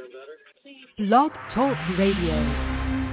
Blog Talk Radio.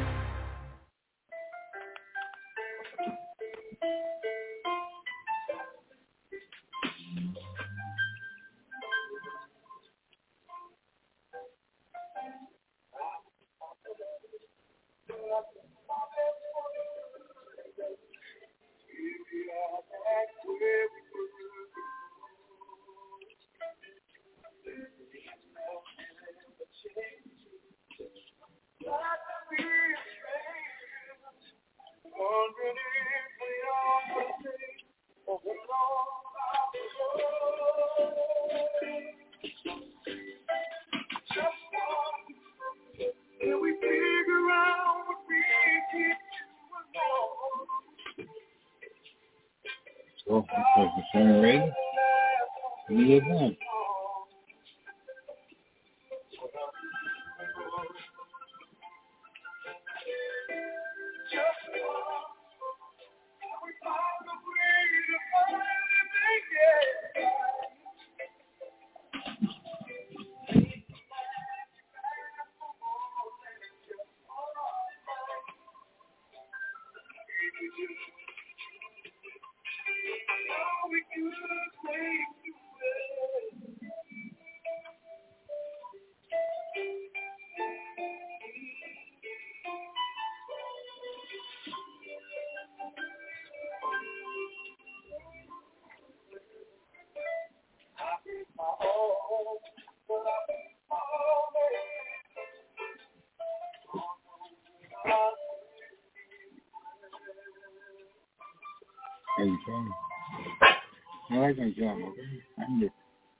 I can jump, okay? I'm just...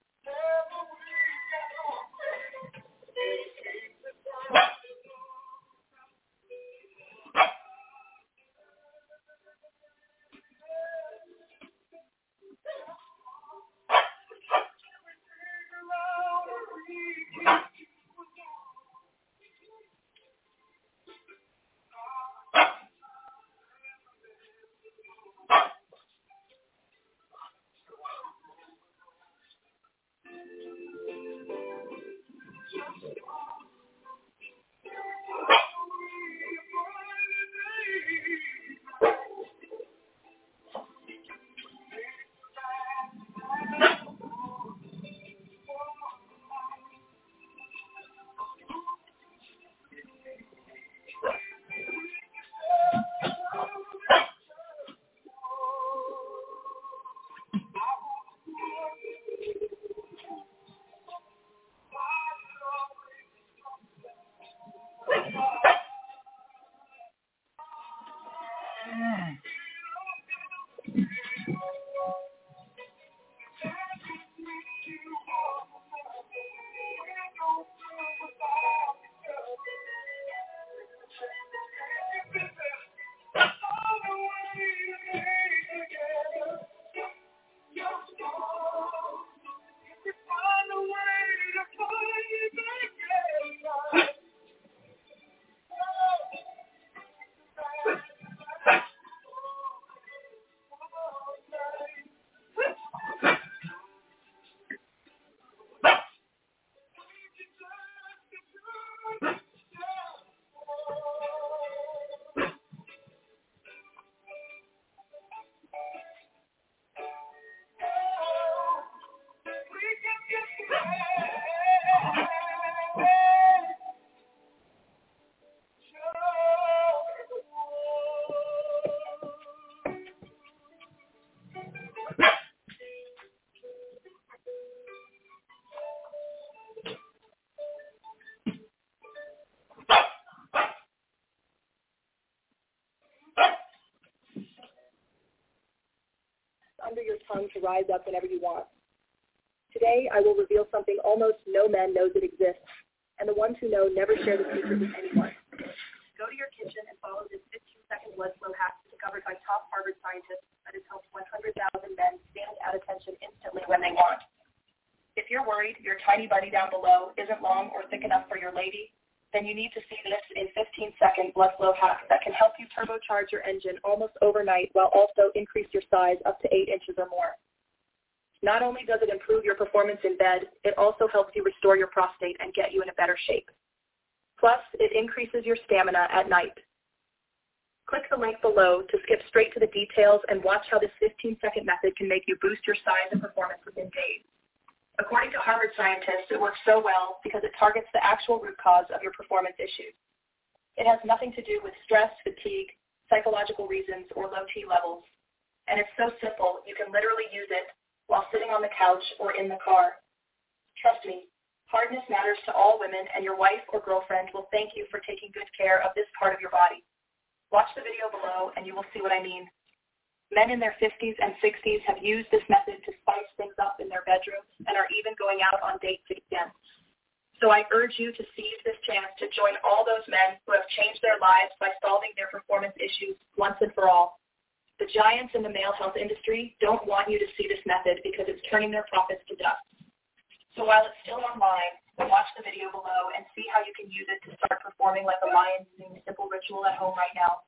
Under your tongue to rise up whenever you want. Today, I will reveal something almost no man knows it exists, and the ones who know never share the secret with anyone. Go to your kitchen and follow this 15-second blood flow hack discovered by top Harvard scientists that has helped 100,000 men stand at attention instantly when they want. If you're worried your tiny buddy down below isn't long or thick enough for your lady, then you need to see this in 15-second blood flow hack that can help you turbocharge your engine almost overnight while also increase your size up to 8 inches or more. Not only does it improve your performance in bed, it also helps you restore your prostate and get you in a better shape. Plus, it increases your stamina at night. Click the link below to skip straight to the details and watch how this 15-second method can make you boost your size and performance within days. According to Harvard scientists, it works so well because it targets the actual root cause of your performance issues. It has nothing to do with stress, fatigue, psychological reasons, or low T levels. And it's so simple, you can literally use it while sitting on the couch or in the car. Trust me, hardness matters to all women, and your wife or girlfriend will thank you for taking good care of this part of your body. Watch the video below and you will see what I mean. Men in their 50s and 60s have used this method to spice things up in their bedrooms and are even going out on dates again. So I urge you to seize this chance to join all those men who have changed their lives by solving their performance issues once and for all. The giants in the male health industry don't want you to see this method because it's turning their profits to dust. So while it's still online, watch the video below and see how you can use it to start performing like a lion using a simple ritual at home right now.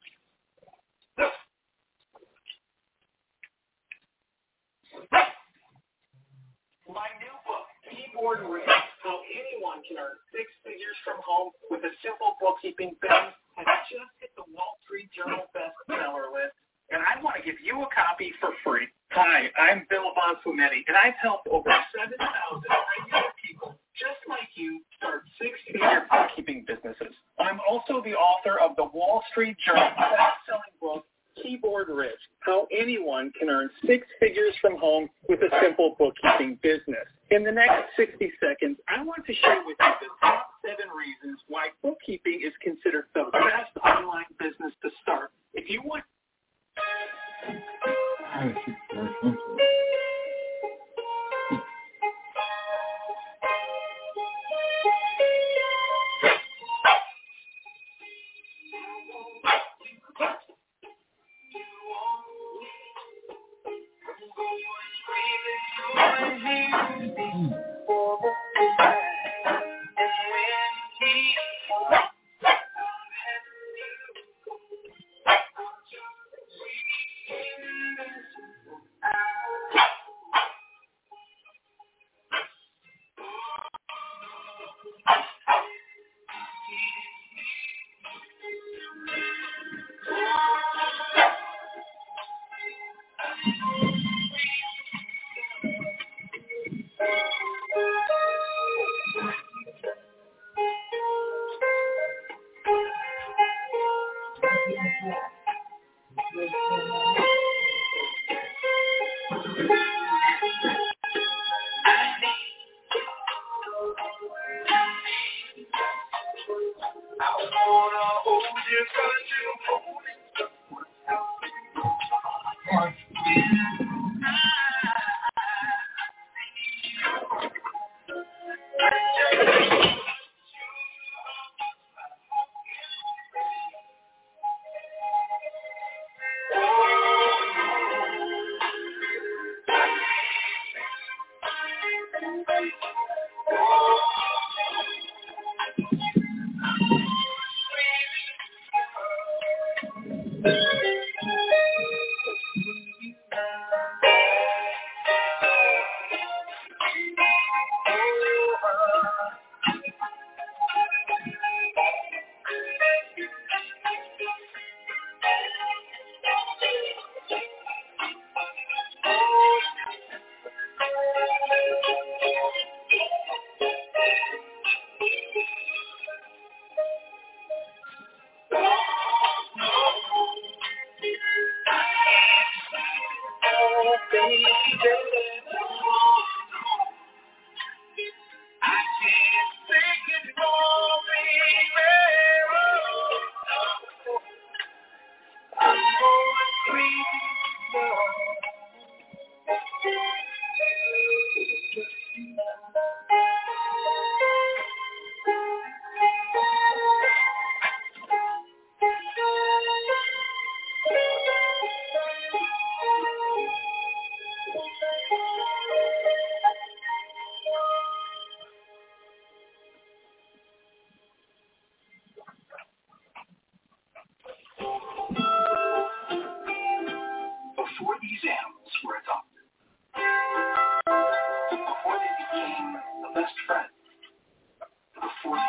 My new book, Keyboard Rich, How Anyone Can Earn Six Figures from Home with a Simple Bookkeeping Business, has just hit the Wall Street Journal bestseller list, and I want to give you a copy for free. Hi, I'm Bill Bonfumetti, and I've helped over 7,000 regular people just like you start six-figure bookkeeping businesses. I'm also the author of the Wall Street Journal best-selling book, Keyboard Rich, How Anyone Can Earn Six Figures from Home with a Simple Bookkeeping Business. In the next 60 seconds, I want to share with you the top 7 reasons why bookkeeping is considered the best online business to start. If you want...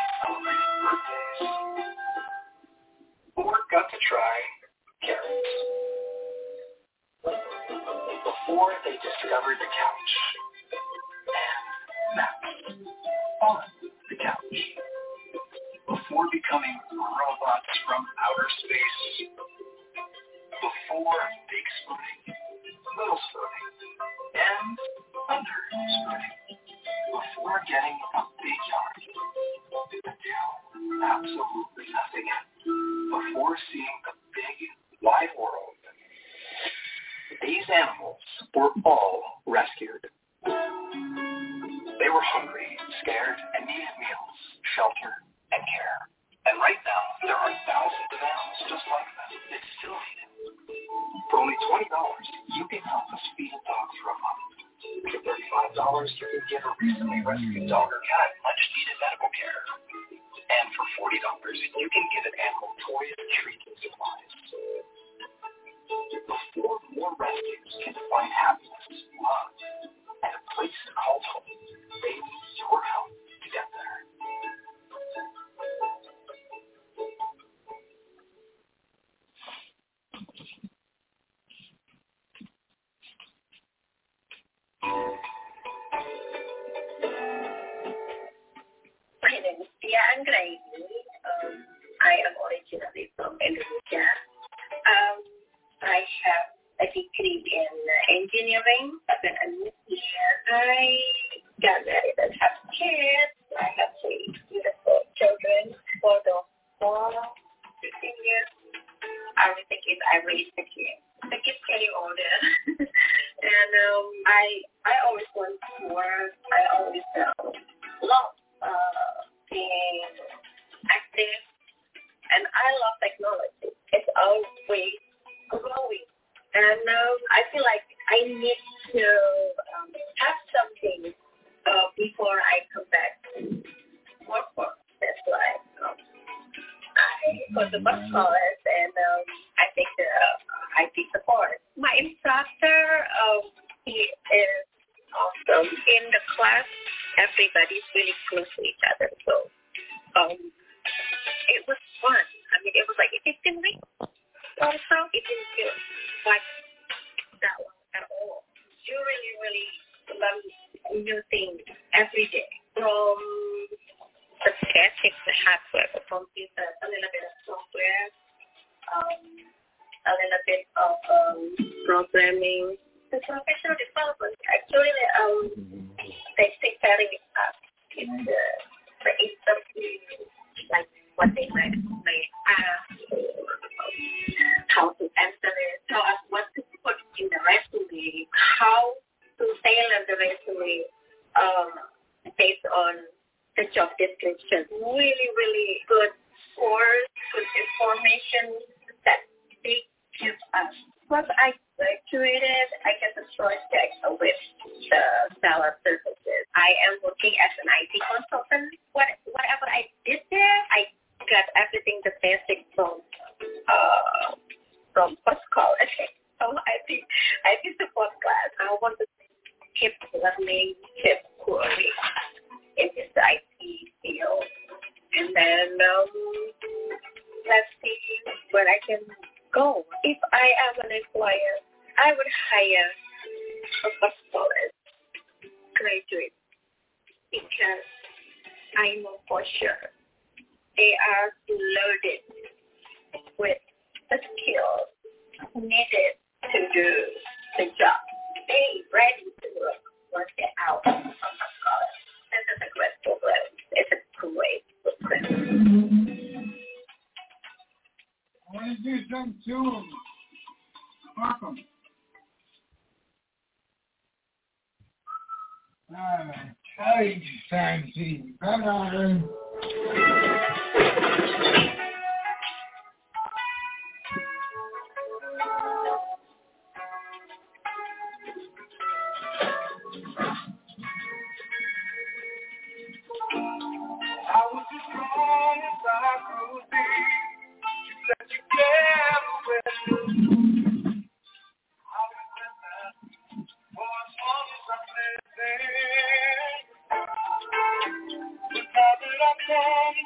celebrated birthdays, or got to try carrots before they discovered the couch and naps on the couch, before becoming robots from outer space, before big spooning, little spooning, and under spooning, before getting a big yard, until absolutely nothing, before seeing the big wide world. These animals were all rescued. They were hungry, scared, and needed meals, shelter, and care. And right now, there are thousands of animals just like them that still need it. For only $20, you can help us feed a dog for a month. For $35, you can give a recently rescued dog or cat much-needed medical care. And for $40, you can give an animal toys, treats, and supplies. Before more rescues can find happiness, love, and a place called home, they need your help to get there. My name is Tia Anggraini. I am originally from Indonesia. I have a degree in engineering. I've been a musician. I got married and have kids. I have 3 beautiful children for the 15 years. I was thinking I raised the kids. The kids getting older. And I always want more. I always love being active. And I love technology. It's always growing. And I feel like I need to have something before I come back to work. That's why I go to bus college and I take the IT support. My instructor, he is awesome. In the class, everybody's really close to each other. So it was fun. I mean, it was like 15 weeks. Also, it didn't feel like that long at all. You really, really learn new things every day. From the sketching, the hardware, the computer, a little bit of software, a little bit of programming. The professional development, actually, they take very up in the interview, like what they might ask, how to answer it, tell us what to put in the resume, how to tailor the resume based on the job description. Really, really good course, good information that they give us. Once I graduated, I get the project with the Stellar Services. I am working as an IT consultant. Whatever I did there, I got everything the basic from post college. So I did support class. I want to keep learning, keep growing in this IT field, and then let's see where I can go. If I am an employer, I would hire a post college graduate because I know for sure they are loaded with the skills needed to do the job. They ready to work once they're out of college. This is a great program. It's a great program. I want to do something to them. Welcome. Hey, Sandy. Bye-bye. Love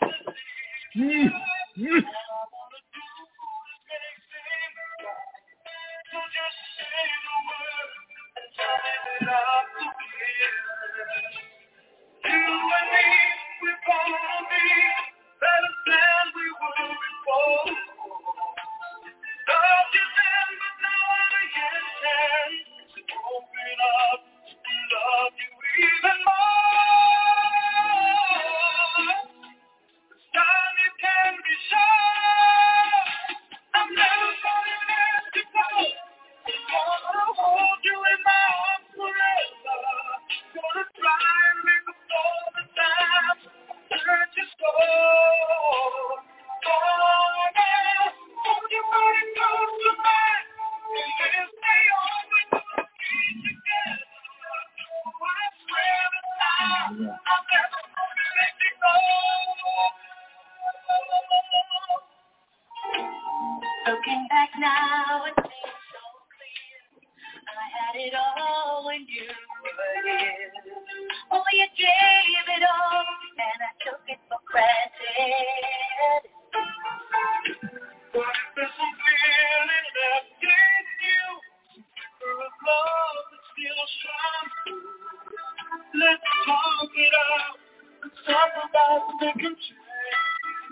Looking back now, it seems so clear. I had it all when you were here. Oh, you gave it all, and I took it for granted. But if there's some feeling left in you, some flicker of love that still shines through, let's talk it out. Let's talk about making change.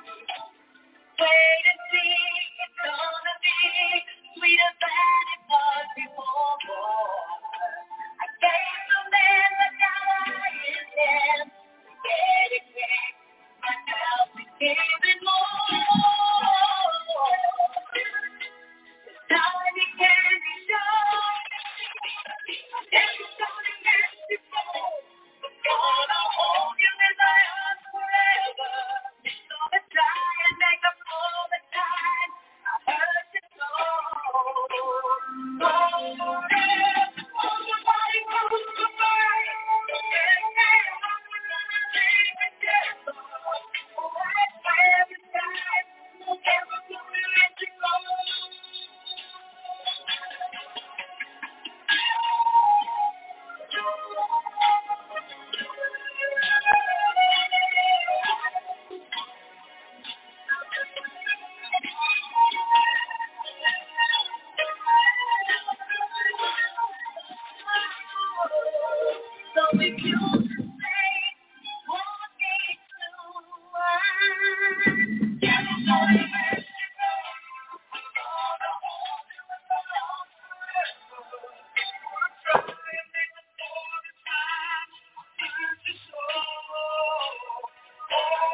Wait and see, it's gonna be sweeter than it was before. I gave the man, but now I intend to get it back. And now we give it more. This time it can be done. It's gonna get before. I'm gonna hold you in my arms forever. It's gonna try and make up all the time I hurt you so. Oh, yeah. Hold your body close to mine. Yeah, we're gonna take it together. Oh, I swear this time we'll never let you go. So if you say, won't be too much, yeah, I'm gonna let you go. I'm gonna hold you in my arms forever. I'm trying to make up for the time I hurt you so. Oh,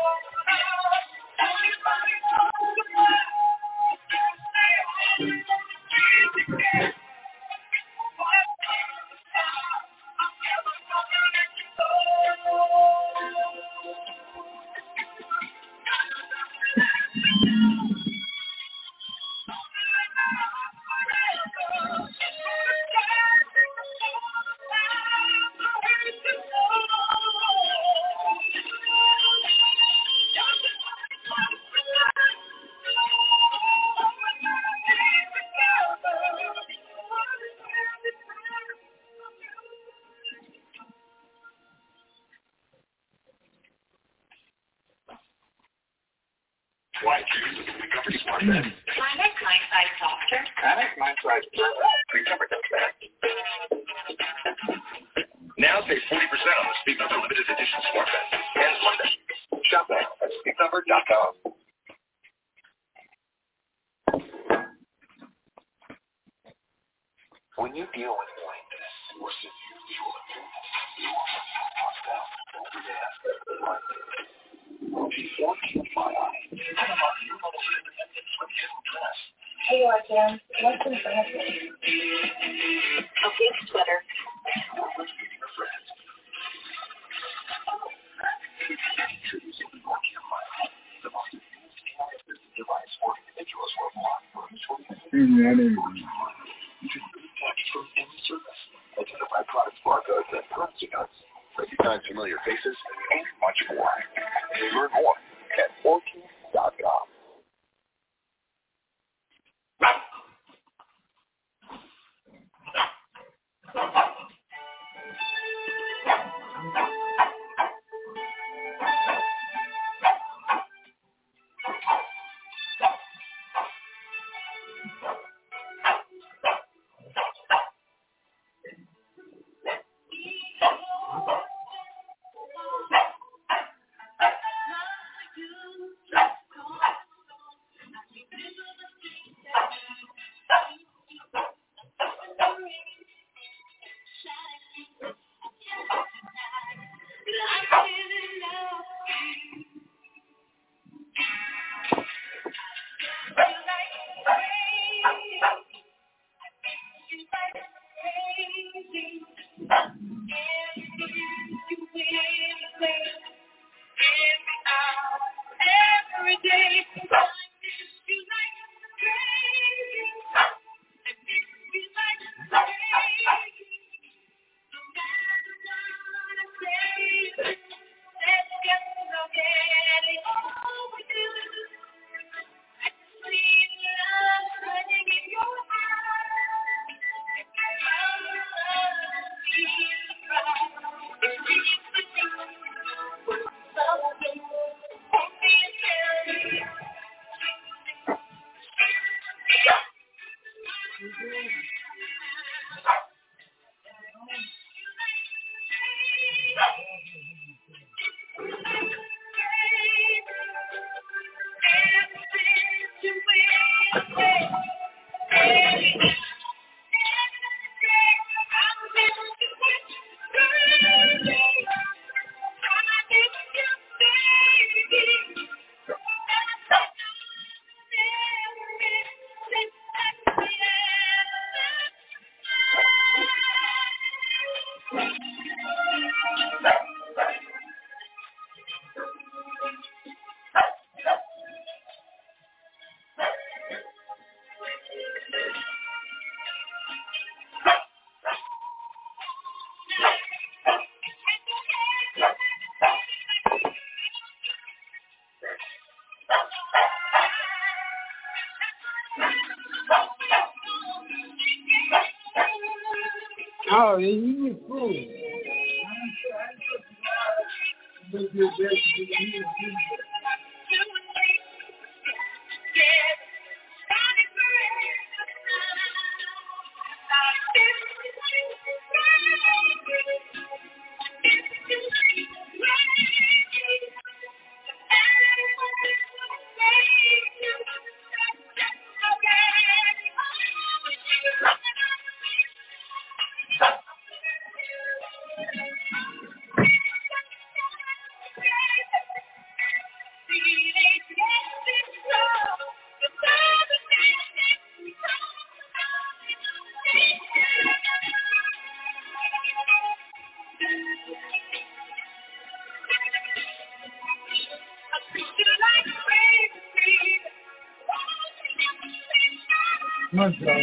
everybody talks about you say all you want to be together. What the time? I'm never gonna let you go. Why choose the Recovery Smart Bed? I make my side softer. I like my size perfect. Recover does that. Now save 40% on the Sleep Number limited edition Smart Bed. Ends Monday. Shop now at sleepnumber.com. When you deal with blindness or severe visual impairment, you also feel puffed out, overreactive, before keep my eye. Hey, Arjan, what's in front of me? A pink sweater. Identify products, barcodes, and currency notes. Recognize familiar faces, and much more. Learn more at 14.com. Oh, you eat food. Much love.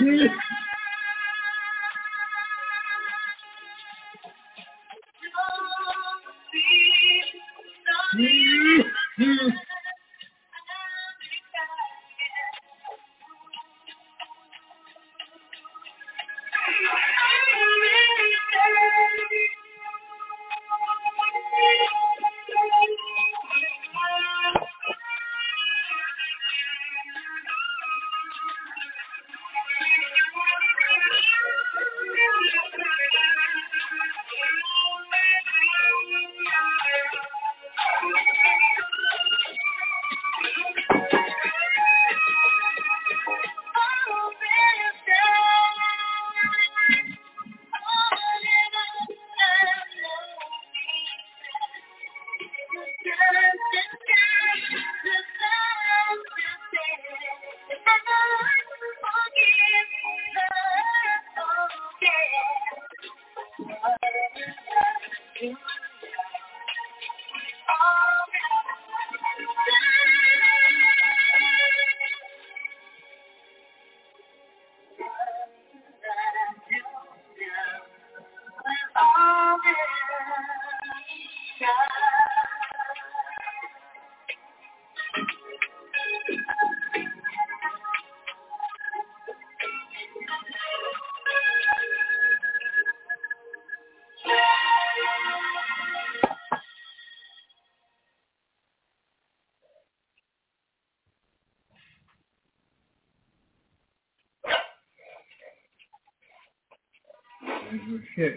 Shit.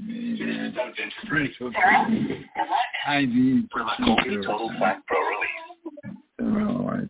ID. Total Black Pro release.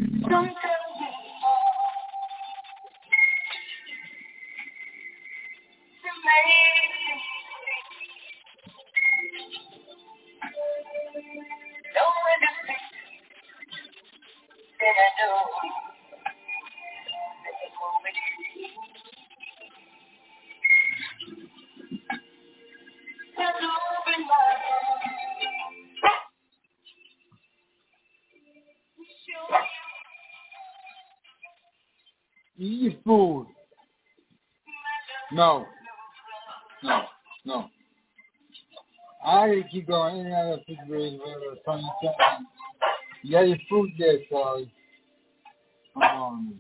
Eat food. No. I keep going in and out of the refrigerator, something. You got your food there, Charlie. Come on.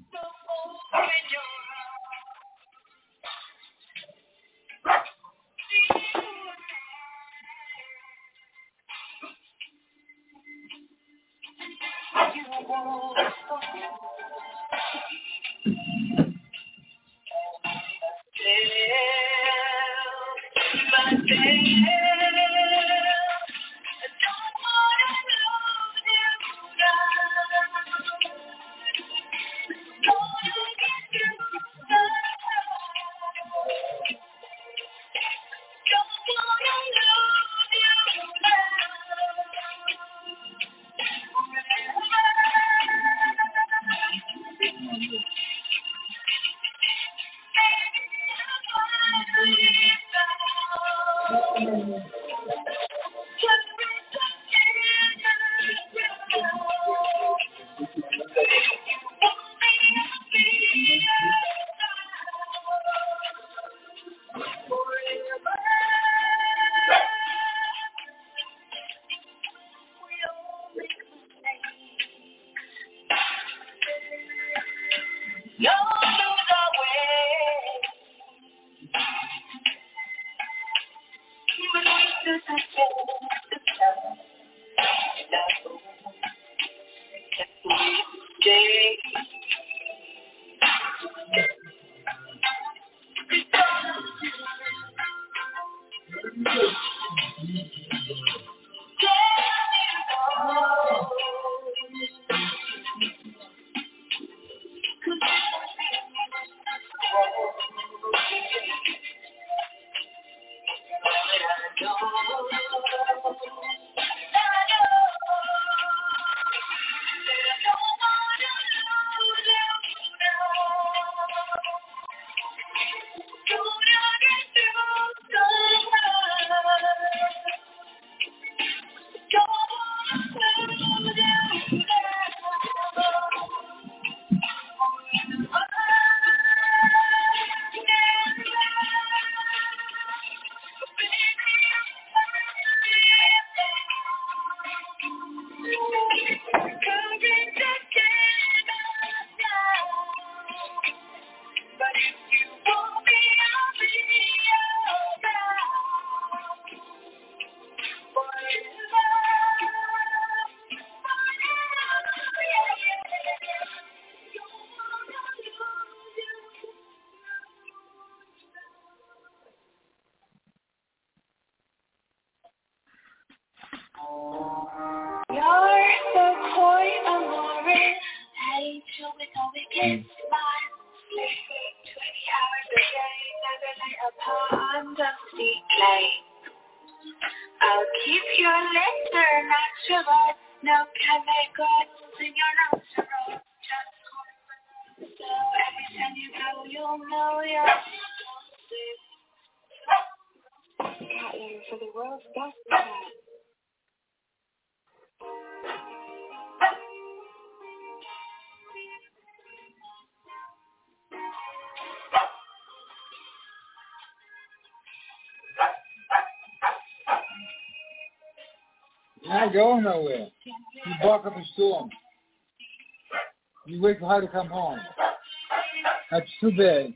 kiss mine, sleeping 20 hours a day, never lay upon dusty clay. I'll keep your liquor natural, no chemicals in your nostrils. Just hold so every time you go, you'll know you're safe. Cat litter for the world's best cat. You're not going nowhere. You bark up a storm. You wait for her to come home. That's too bad.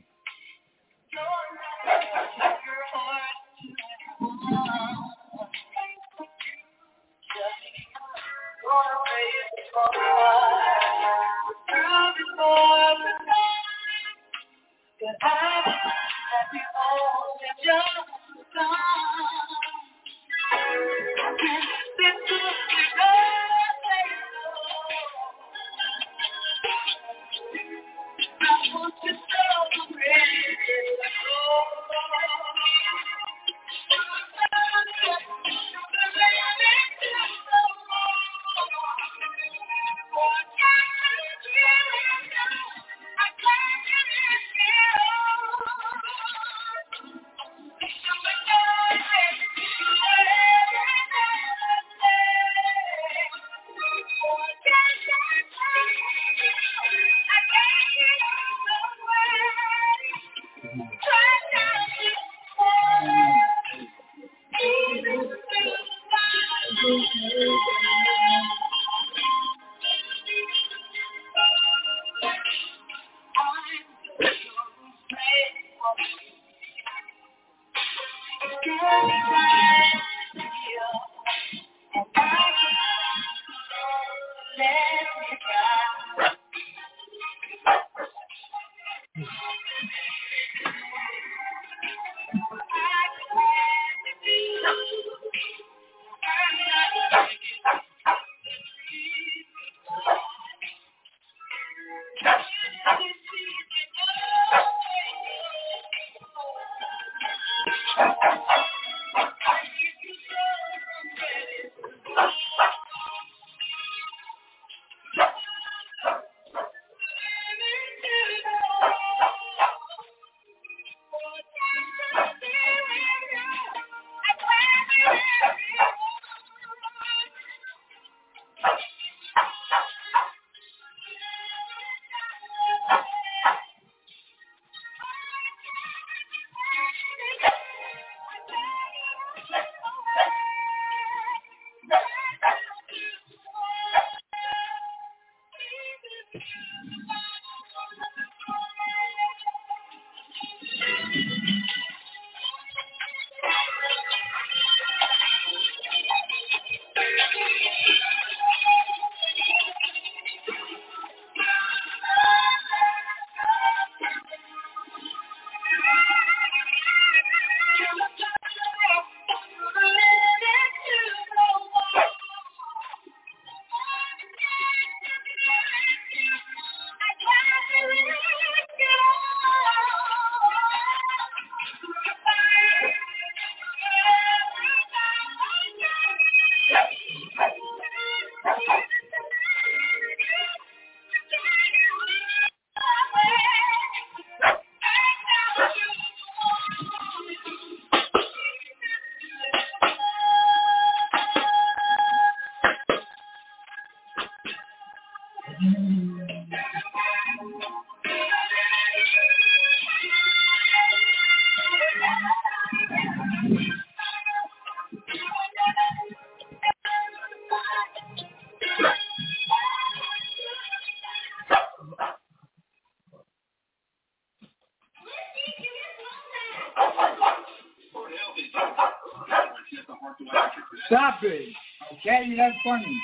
Stop it. Okay, you're not funny.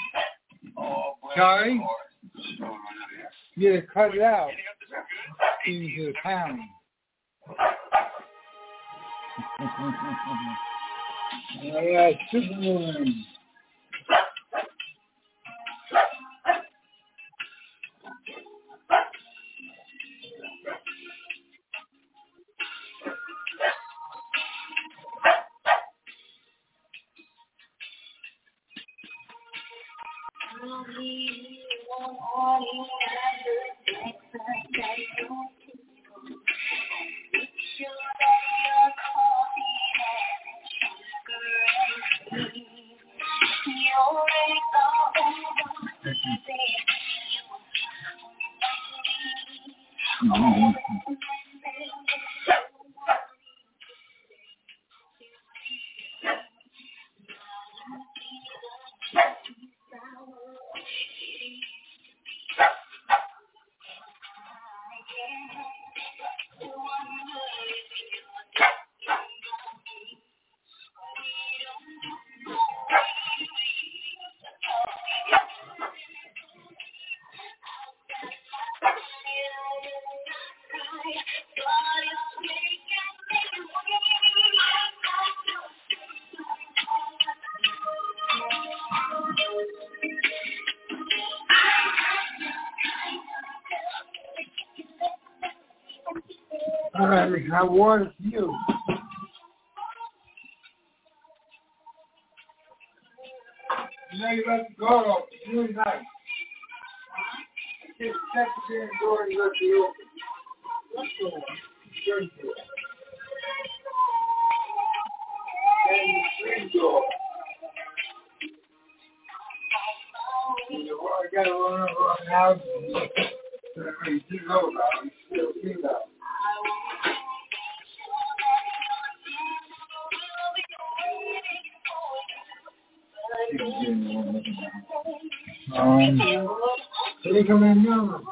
Sorry? You gotta cut it out. Into the pound. Alright, Superman. I want you. Now you let the door open. It's really nice. Just check the door and let you open. Let's go. Very good. And the screen door. I got to run over the house. You know about it. Still see that. They come in now.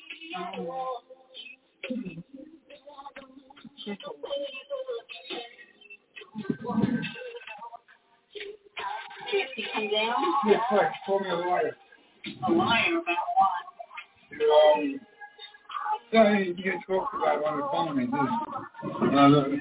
Come down? Yes, right. Call me a liar. A liar about what? Yeah, you get talked about on the phone, they do.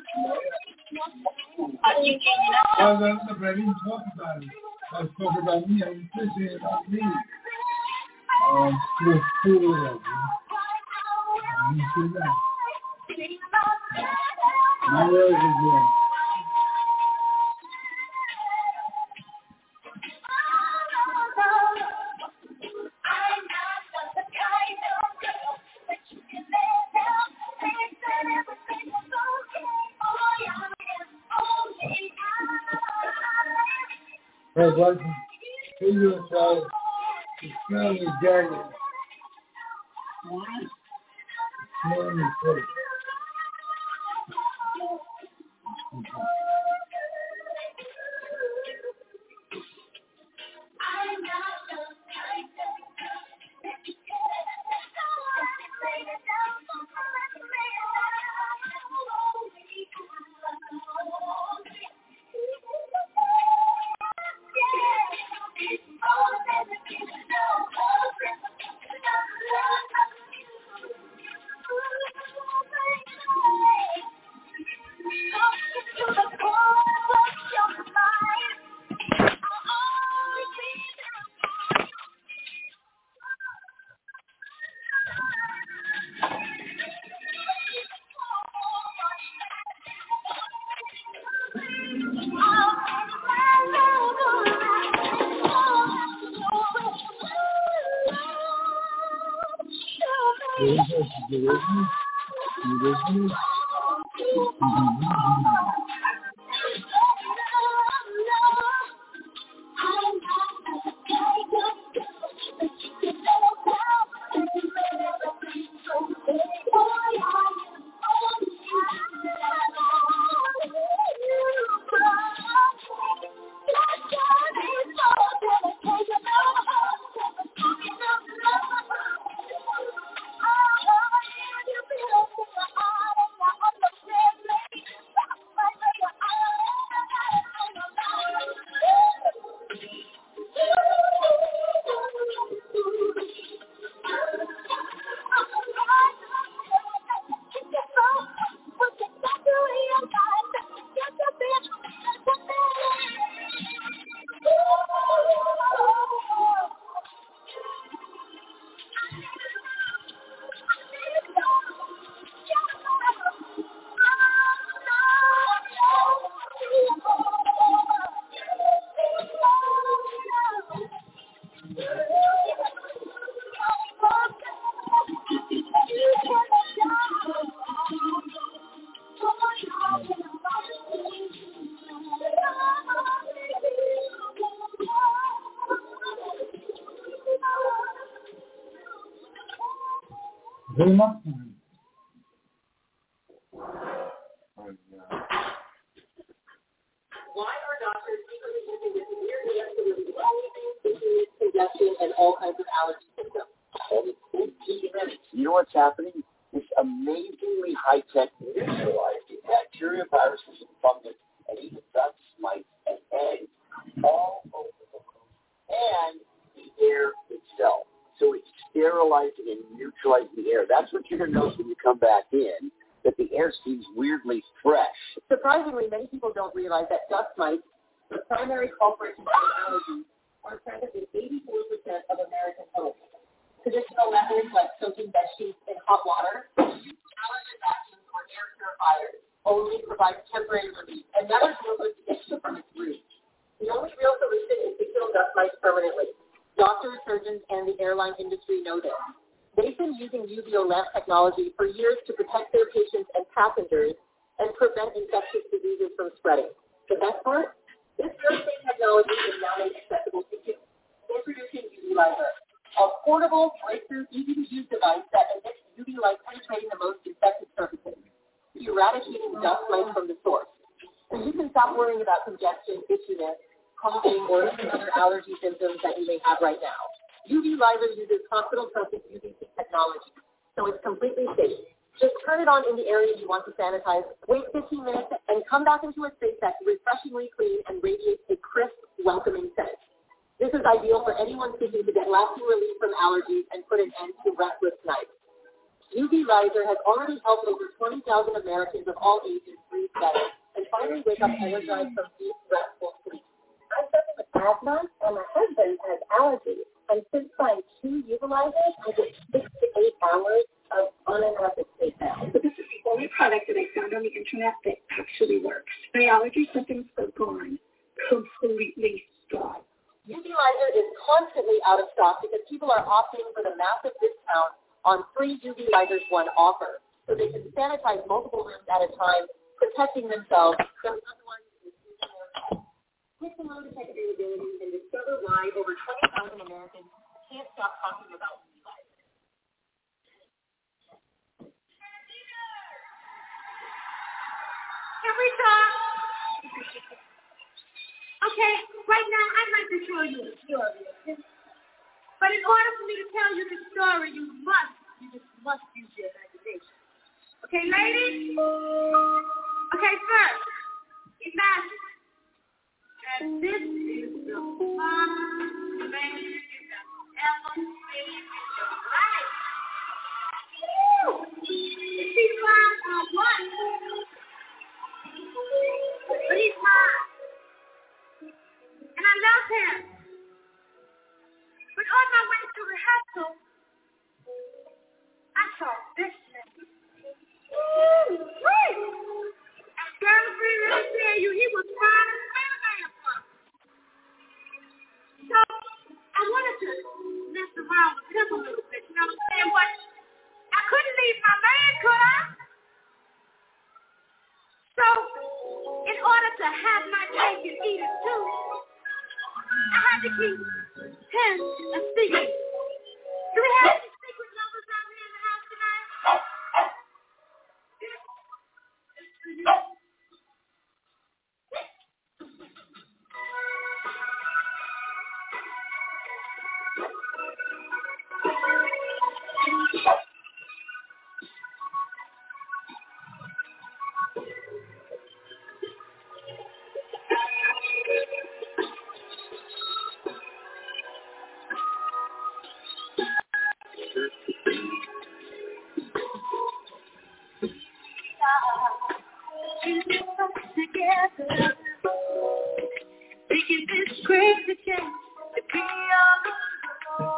But I didn't talk about it. I was talking about me. I was thinking about me. You're fool of you. You see that? My words again. Hey, what? Who you inside? The smelling jacket. What? Smelling your face. Very much. Why are doctors secretly using this weird medicine with anything, congestion, and all kinds of allergy symptoms? You know what's happening? This amazingly high-tech neutralizing bacteria, viruses, and fungus, and even dust mites and eggs all over the room and the air itself. So it's sterilizing and neutralizing the air. That's what you're going to notice when you come back in, that the air seems weirdly fresh. Surprisingly, many people don't realize that dust mites, the primary culprit of allergies, are present in 84% of American homes. Traditional methods like soaking bed sheets in hot water, allergen vacuums or air purifiers only provide temporary relief and never delivers the issue from its root. The only real solution is to kill dust mites permanently. Doctors, surgeons, and the airline industry know this. They've been using UVO lamp technology for years to protect their patients and passengers and prevent infectious diseases from spreading. The best part? This very same technology is now made accessible to you. Introducing UV Lizer, a portable, breakthrough, easy-to-use device that emits UV light penetrating the most infected surfaces, eradicating dust mites from the source. And you can stop worrying about congestion, itchiness, coughing, or even other allergy symptoms that you may have right now. UV Lizer uses hospital-trusted UVC technology, so it's completely safe. Just turn it on in the area you want to sanitize, wait 15 minutes, and come back into a space that's refreshingly clean and radiates a crisp, welcoming scent. This is ideal for anyone seeking to get lasting relief from allergies and put an end to restless nights. UV Lizer has already helped over 20,000 Americans of all ages breathe better and finally wake up energized from deep, restful sleep. I'm suffering with asthma, and my husband has allergies. And since buying 2 UV Lizers, I get 6 to 8 hours of uninterrupted sleep now. But this is the only product that I found on the internet that actually works. My allergy symptoms are gone, completely gone. UV Lizer is constantly out of stock because people are opting for the massive discount on free UV Lizers 1 offer, so they can sanitize multiple rooms at a time, protecting themselves from other ones in their health. Click below to check availability and discover why over 20,000 Americans can't stop talking about UV Lizer. Can we talk? Okay, right now I'd like to tell you a story. But in order for me to tell you the story, you just must use your imagination. Okay, ladies? Okay, first, imagine that this is the funnest thing you have ever seen in your life. Is he fine or what? But he's fine. And I love him. But on my way to rehearsal, I saw this nigga. Wait! And girlfriend, let me tell you, he was fine as a man was. So, I wanted to mess around with him a little bit, you know what I'm saying? But I couldn't leave my man, could I? So, in order to have my cake and eat it too, I had to keep him a secret. Do we have any secret numbers out here in the house tonight? Together, thinking this crazy chance to be alone.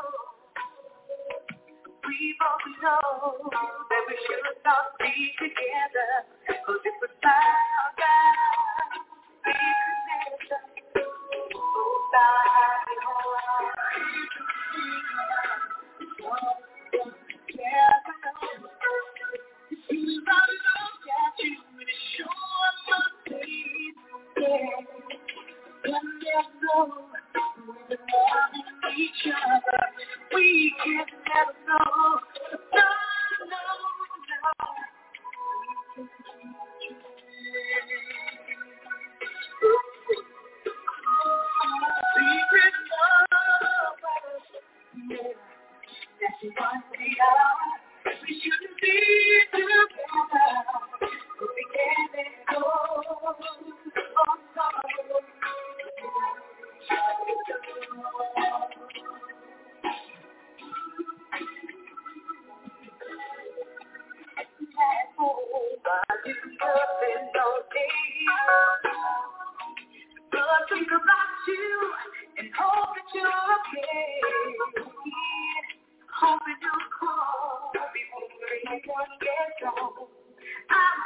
We both know that we should not be together, 'cause if we found out we could never go back home. Each other, we can never know. No. Secret lovers, yeah, that's what we are. We shouldn't be together, but we can't let go. Oh, no. But think about you and hope that you're okay. Hoping you'll call before everyone gets home. I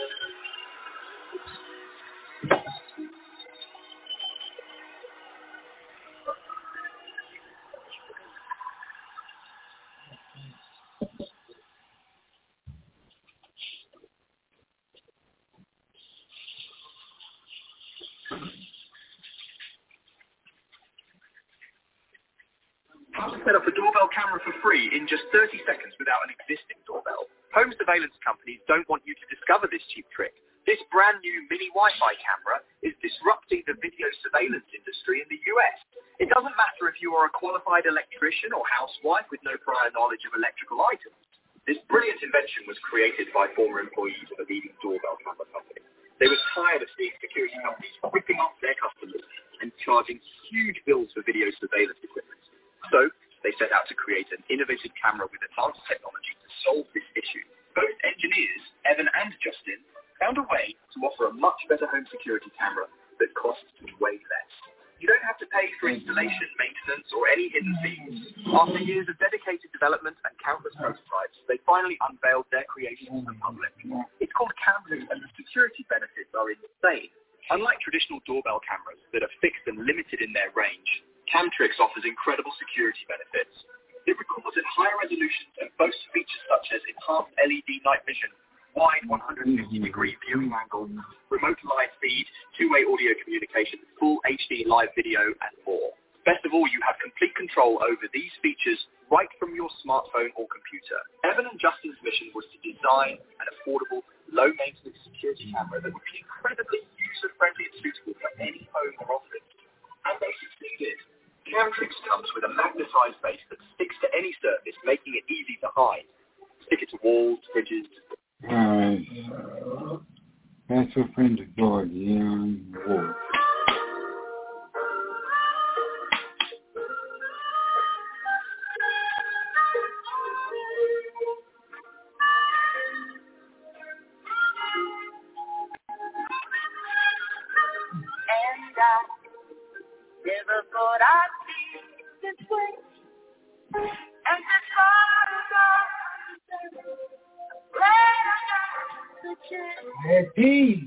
Set up a doorbell camera for free in just 30 seconds without an existing doorbell. Home surveillance companies don't want you to discover this cheap trick. This brand new mini Wi-Fi camera is disrupting the video surveillance industry in the US. It doesn't matter if you are a qualified electrician or housewife with no prior knowledge of electrical items. This brilliant invention was created by former employees of a leading doorbell camera company. They were tired of seeing security companies ripping off their customers and charging huge bills for video surveillance equipment. So, they set out to create an innovative camera with advanced technology to solve this issue. Both engineers, Evan and Justin, found a way to offer a much better home security camera that costs way less. You don't have to pay for installation, maintenance, or any hidden fees. After years of dedicated development and countless prototypes, they finally unveiled their creation to the public. It's called Cambloo, and the security benefits are insane. Unlike traditional doorbell cameras that are fixed and limited in their range, Camtrix offers incredible security benefits. It records at higher resolutions and boasts features such as enhanced LED night vision, wide 150-degree viewing angle, remote live feed, two-way audio communication, full HD live video, and more. Best of all, you have complete control over these features right from your smartphone or computer. Evan and Justin's mission was to design an affordable, low-maintenance security camera that would be incredibly user-friendly and suitable for any home or office. And they succeeded. Camtrix comes with a magnetized base that sticks to any surface, making it easy to hide. Stick it to walls, fridges. That's open the door, wall. And I never thought I'd be this way. And as far as I'm glad I got the chance. Happy.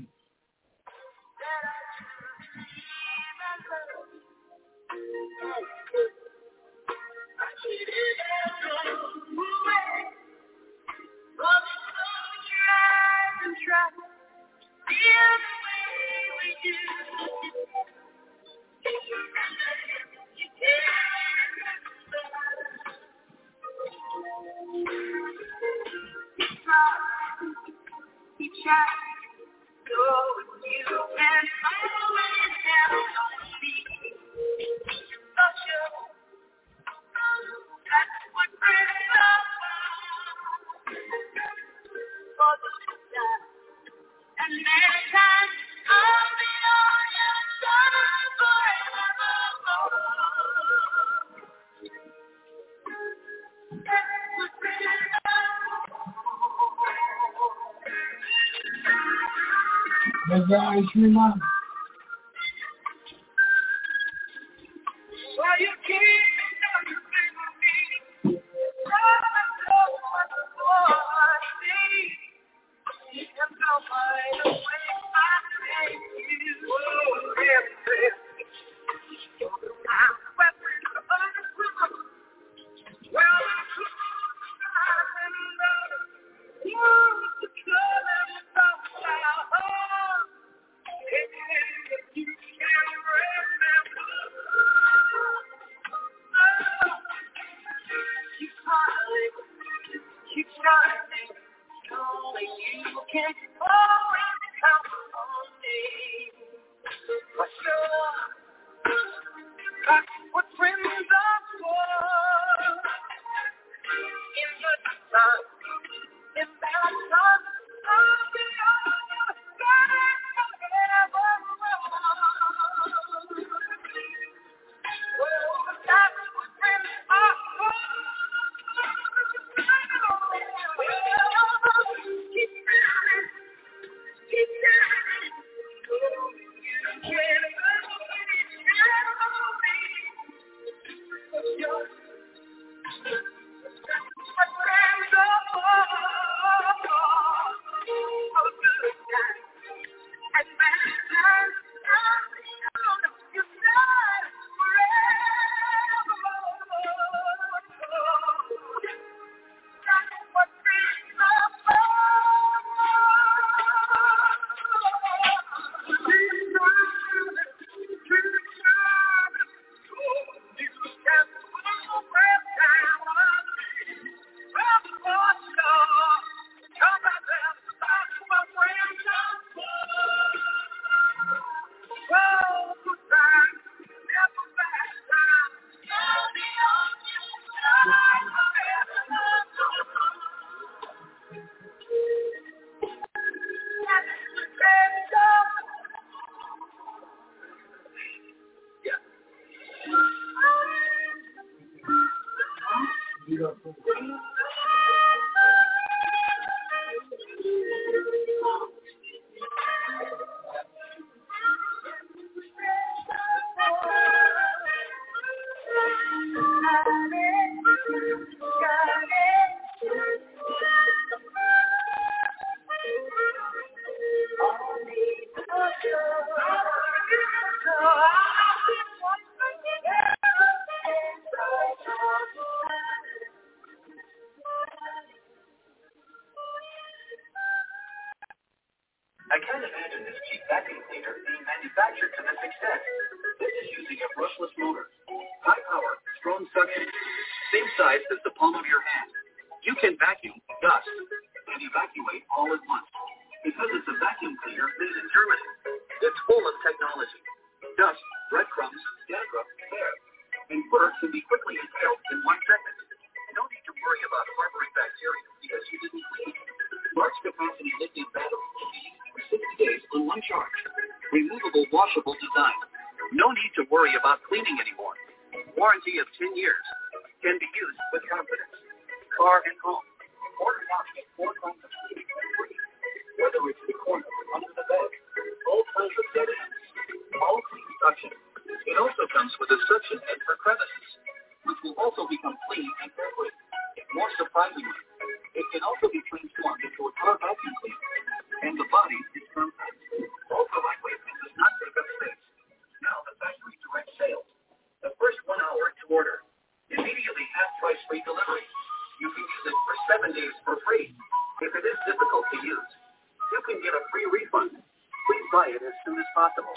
I can't imagine this cheap vacuum cleaner being manufactured to this extent. This is using a brushless motor. High power, strong suction, same size as the palm of your hand. You can vacuum, dust, and evacuate all at once. Because it's a vacuum cleaner made in Germany. It's full of technology. Dust, breadcrumbs, dandruff, hair, and fur can be quickly inhaled in 1 second. No need to worry about harboring bacteria because you didn't clean. Large capacity lithium batteries can be used for 60 days on 1 charge. Removable, washable design. No need to worry about cleaning anymore. Warranty of 10 years. Can be used with confidence. Car and home. Order now to get 4 times of cleaning for free. Whether it's the corner, under the bed, all kinds of dead ends, all clean suction. It also comes with a suction head for crevices, which will also become clean and carefree. More surprisingly, it can also be transformed into a car vacuum cleaner, and the body is compact. Also lightweight and does not take up space. Now the factory direct sales. The first 1 hour to order. Immediately half-price free delivery. You can use it for 7 days for free. If it is difficult to use, you can get a free refund. Please buy it as soon as possible.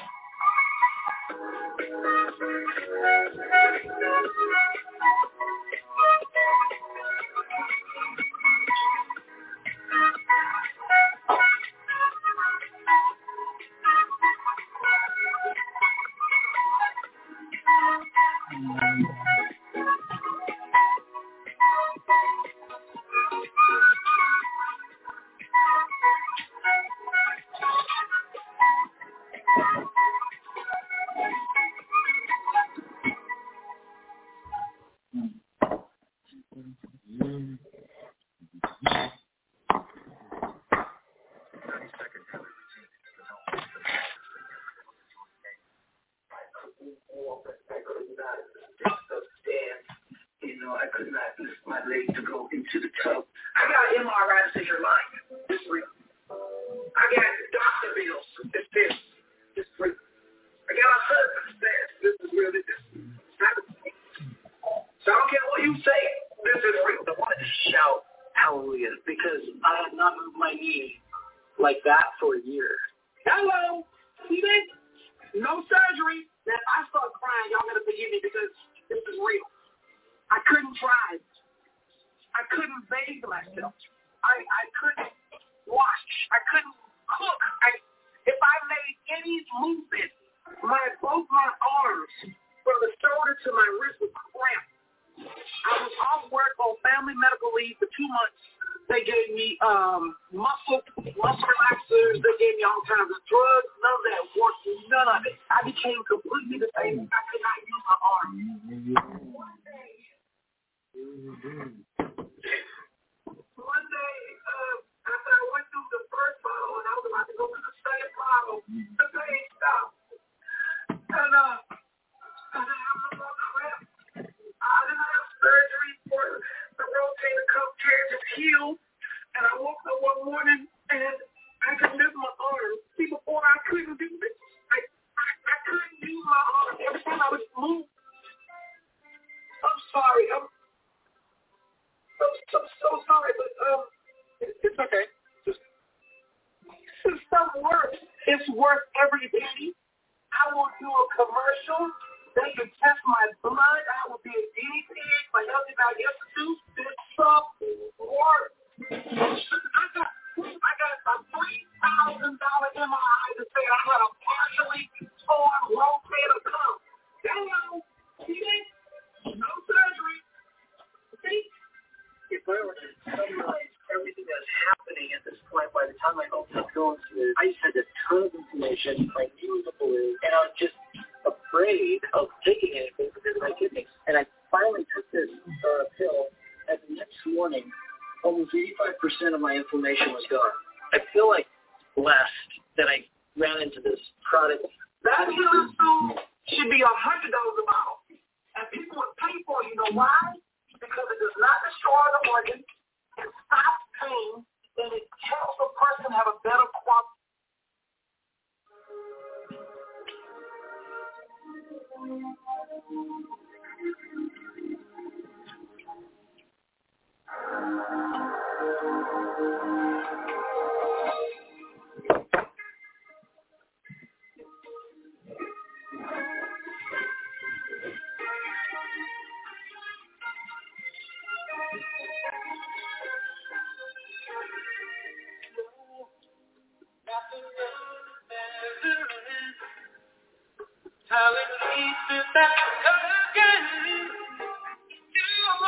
How it leads me back again to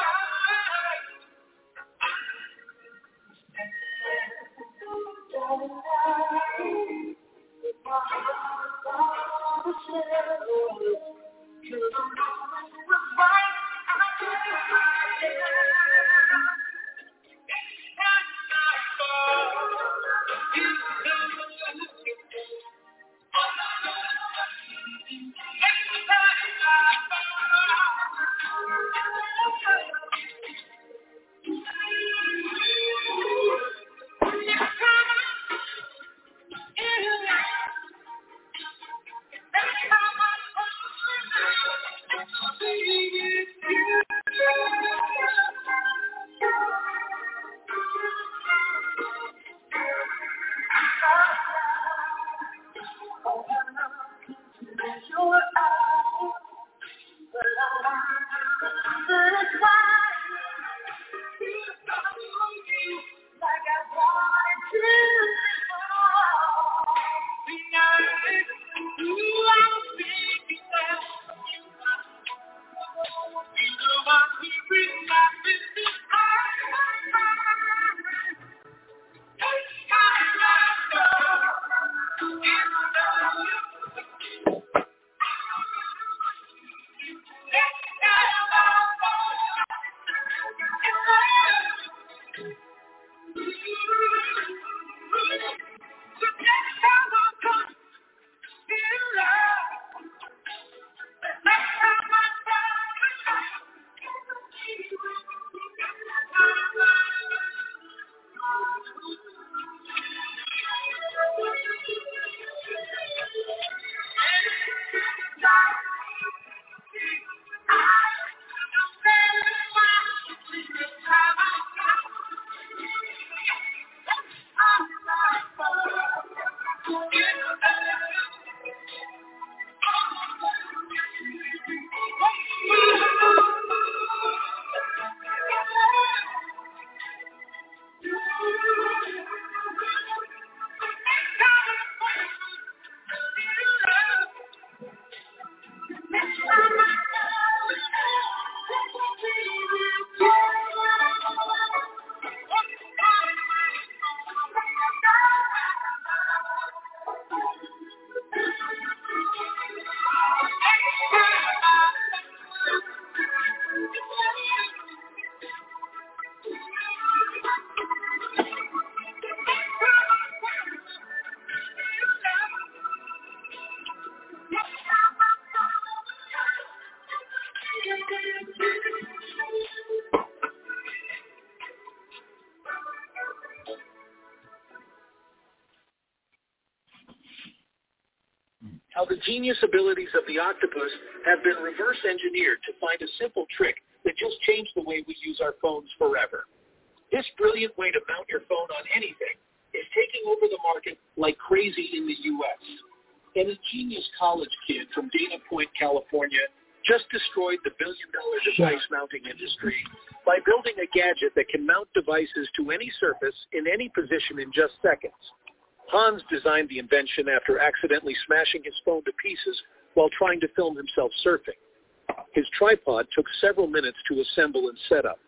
how the genius abilities of the octopus have been reverse engineered to find a simple trick that just changed the way we use our phones forever. This brilliant way to mount your phone on anything is taking over the market like crazy in the U.S. An ingenious college kid from Dana Point, California, just destroyed the billion-dollar device mounting industry by building a gadget that can mount devices to any surface in any position in just seconds. Hans designed the invention after accidentally smashing his phone to pieces while trying to film himself surfing. His tripod took several minutes to assemble and set up.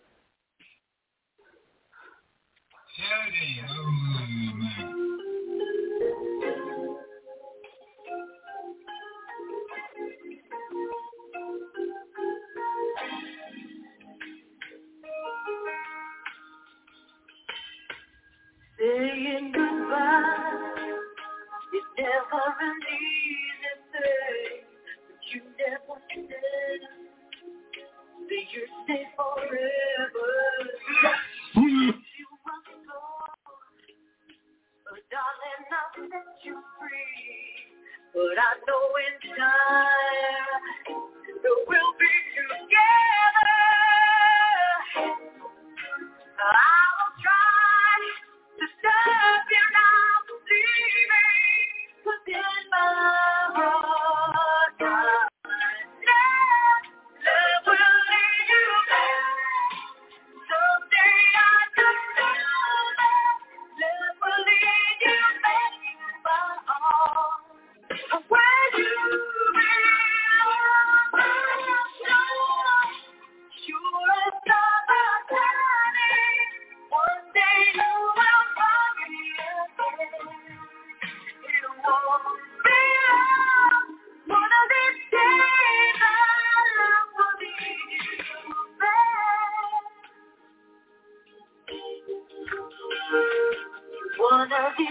Saying goodbye is never an easy thing, but you never said that you'd stay forever. You must go, but darling, I'll set you free. But I know in time that we'll be together. I will try to stop you now from leaving, but in my heart, love will lead you back. Someday I just know that love will lead you back.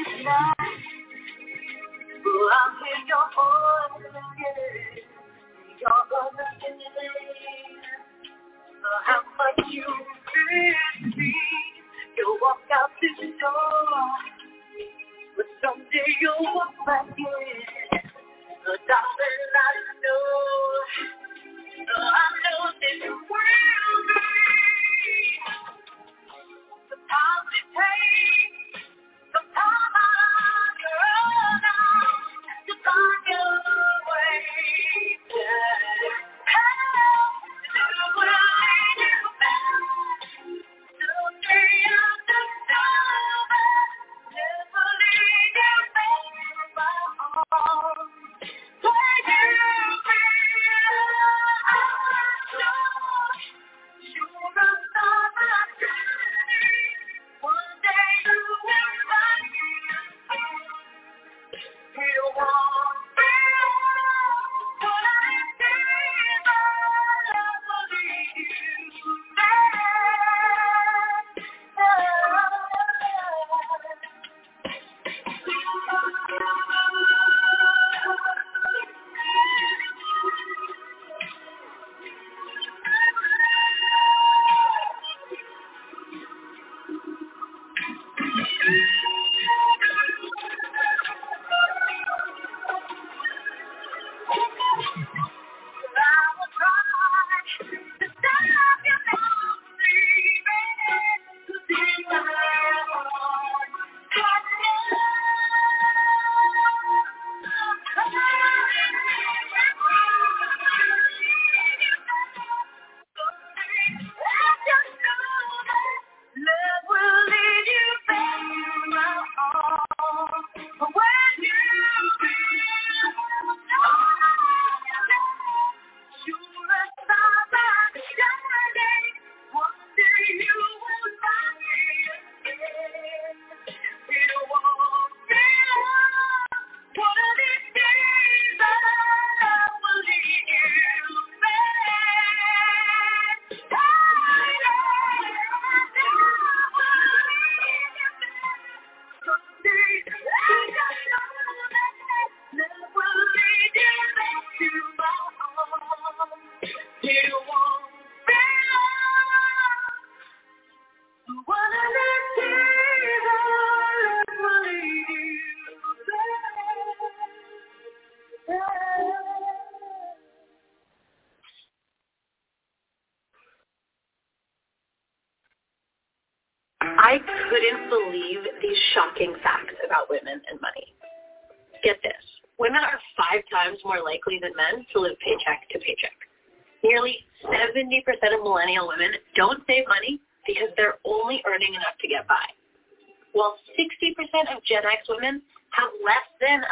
I couldn't believe these shocking facts about women and money. Get this. Women are 5 times more likely than men to live paycheck to paycheck. Nearly 70% of millennial women don't save money because they're only earning enough to get by, while 60% of Gen X women have less than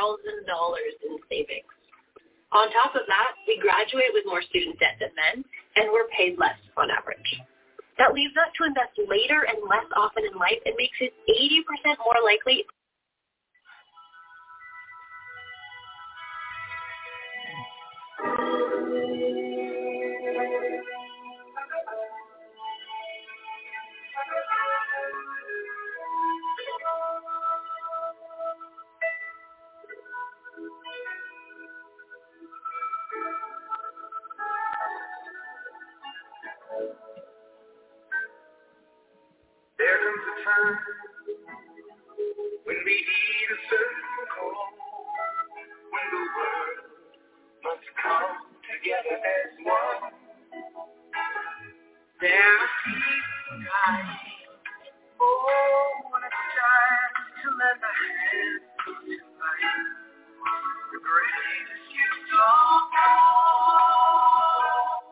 $1,000 in savings. On top of that, we graduate with more student debt than men, and we're paid less on average. That leaves us to invest later and less often in life and makes it 80% more likely. There comes a time when we need a certain call, when the world must come together as one. There are people dying. Oh, when it's time to lend a hand to life, the greatest gift of all.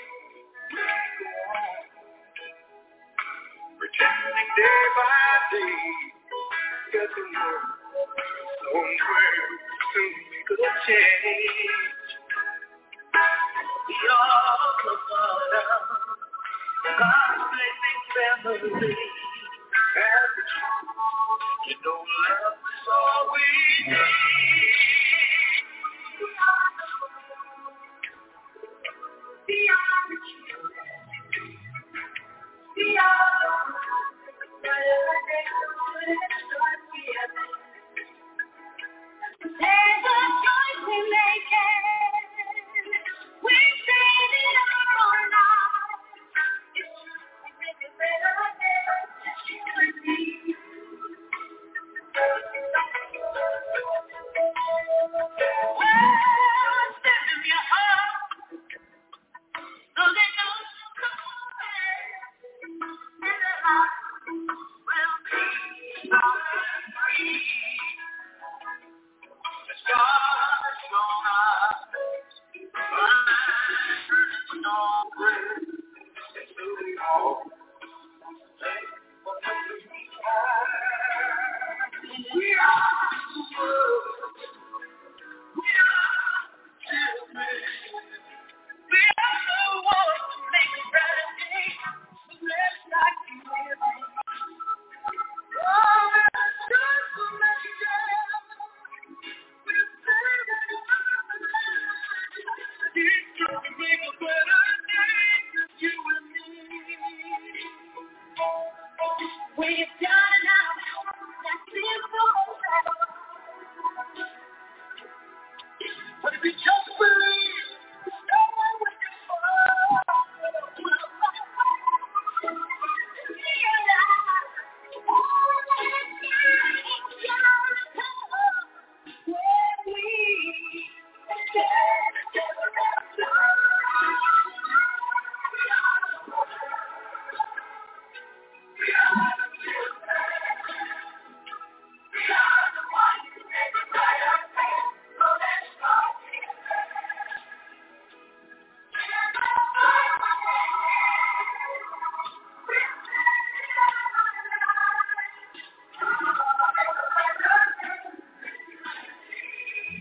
Pretending day by day that the world somewhere soon make a change. We all look up, God's blessing family, as the truth, you know love is all we need. We are the children. We are the ones that are there to start together.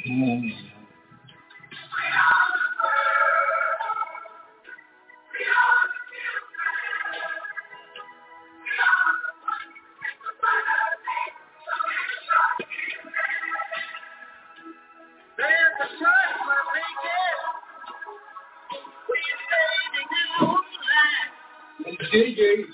JJ.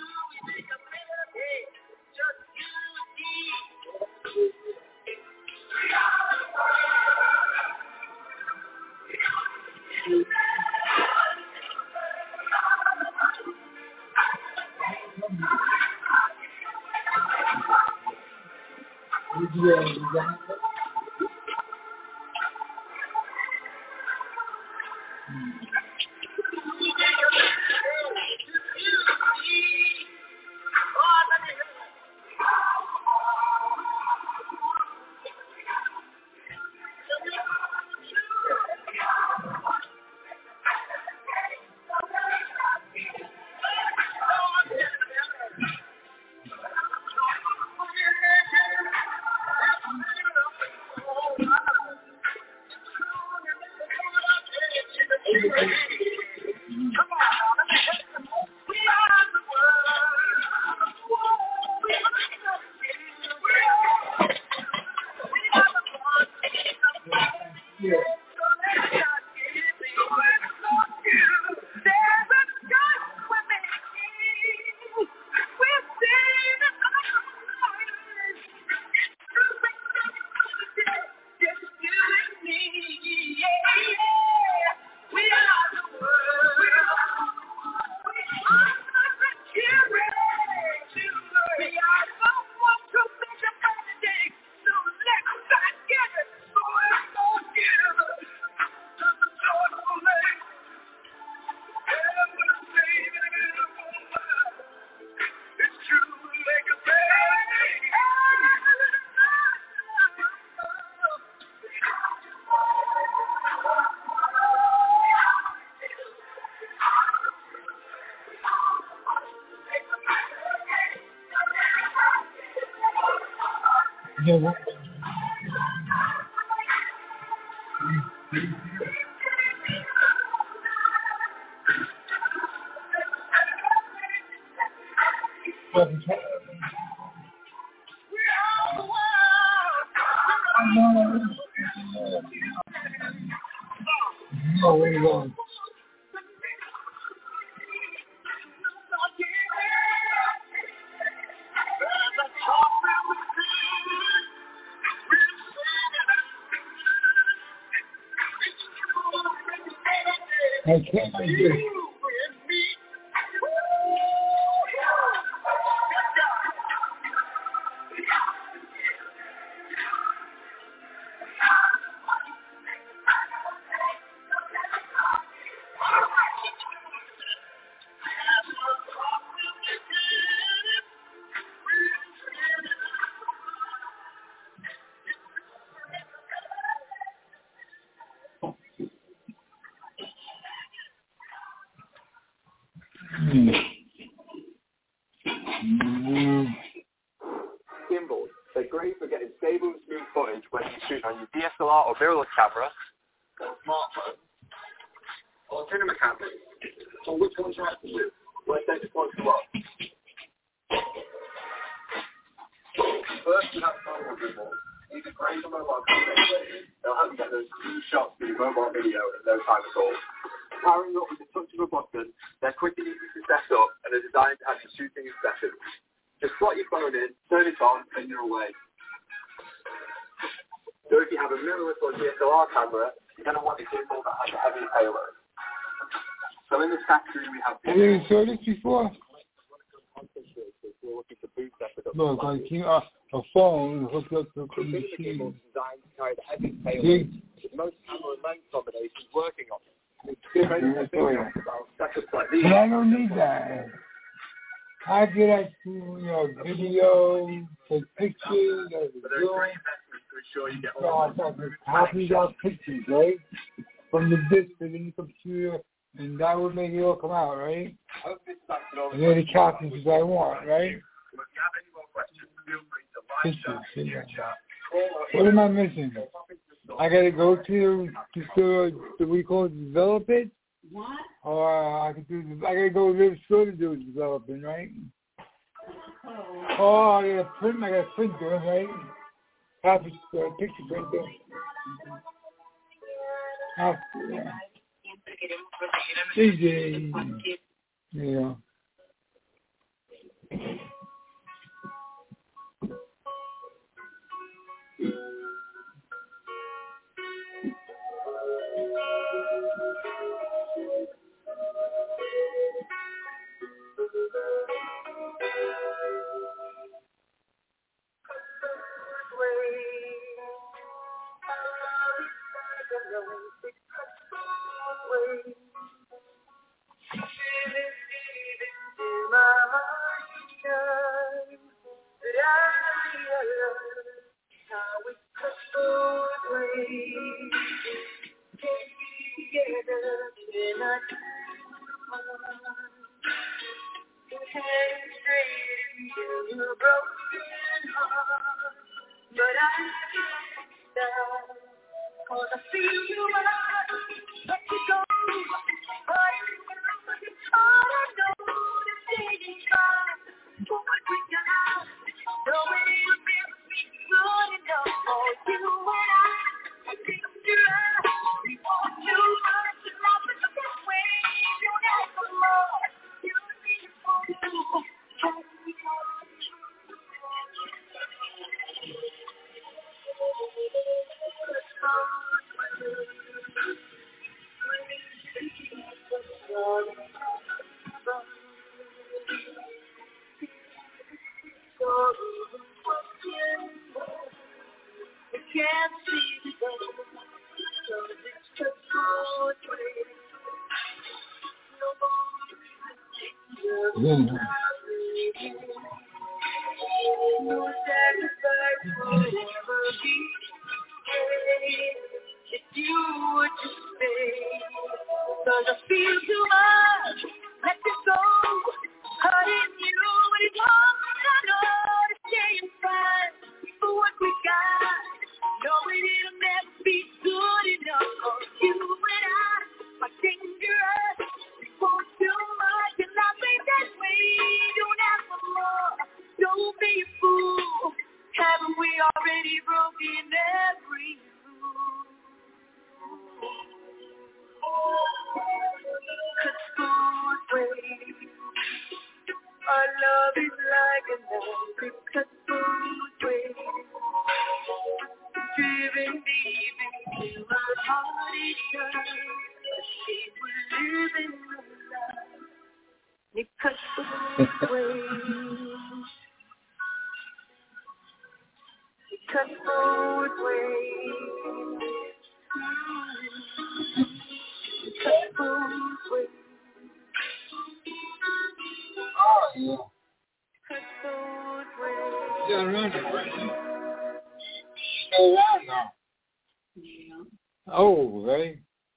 Yeah. No, where you going? I can't do it. Gimbals. They're great for getting stable and smooth footage when you shoot on your DSLR or mirrorless camera, or smartphone, or cinema cameras. So which one's right for you? Let's take this one to what? First, we have mobile gimbals. These are great for mobile content. They'll help you get those smooth shots for your mobile video at no time at all. Powering up with the touch of a button, they're quick and easy to set up and are designed to have your shooting in seconds. Just slot your phone in, turn it on, and you're away. So if you have a mirrorless or DSLR camera, you're going to want a gimbal that has a heavy payload. So in this factory we have... Have you saw this before? No, like a phone hooked up to a machine. Designed to carry the heavy payload with most camera and lens combinations working on it. But I don't need that. I get that to, video, take pictures, copies out pictures, right? From the disk in the computer, and that would make it all come out, right? And then the copies I want, right? Pictures, yeah. What am I missing? I gotta go to the we call it develop it. What? Or I gotta go to the store to do developing, right? Oh, I got a printer, right? Picture printer. CJ. Yeah. Oh, right.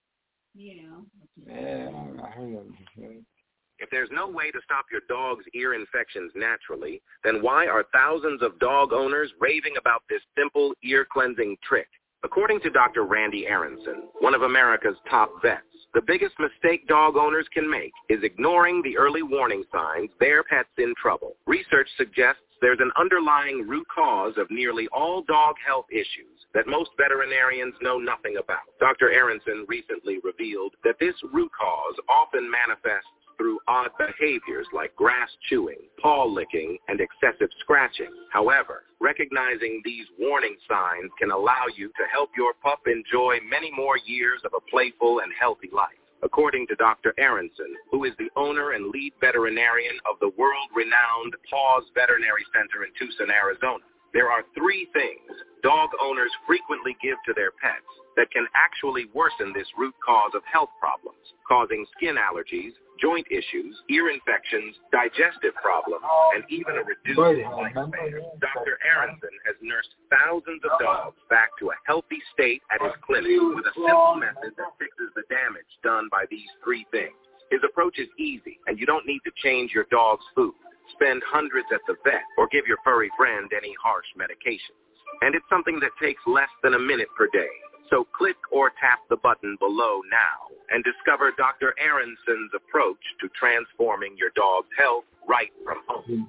Yeah. Yeah, I heard of it. If there's no way to stop your dog's ear infections naturally, then why are thousands of dog owners raving about this simple ear-cleansing trick? According to Dr. Randy Aronson, one of America's top vets, the biggest mistake dog owners can make is ignoring the early warning signs their pet's in trouble. Research suggests there's an underlying root cause of nearly all dog health issues that most veterinarians know nothing about. Dr. Aronson recently revealed that this root cause often manifests through odd behaviors like grass chewing, paw licking, and excessive scratching. However, recognizing these warning signs can allow you to help your pup enjoy many more years of a playful and healthy life. According to Dr. Aronson, who is the owner and lead veterinarian of the world-renowned Paws Veterinary Center in Tucson, Arizona, there are 3 things dog owners frequently give to their pets that can actually worsen this root cause of health problems, causing skin allergies, joint issues, ear infections, digestive problems, and even a reduced lifespan. Dr. Aronson has nursed thousands of dogs back to a healthy state at his clinic with a simple method that fixes the damage done by these 3 things. His approach is easy, and you don't need to change your dog's food, spend hundreds at the vet, or give your furry friend any harsh medications. And it's something that takes less than a minute per day. So click or tap the button below now and discover Dr. Aronson's approach to transforming your dog's health right from home.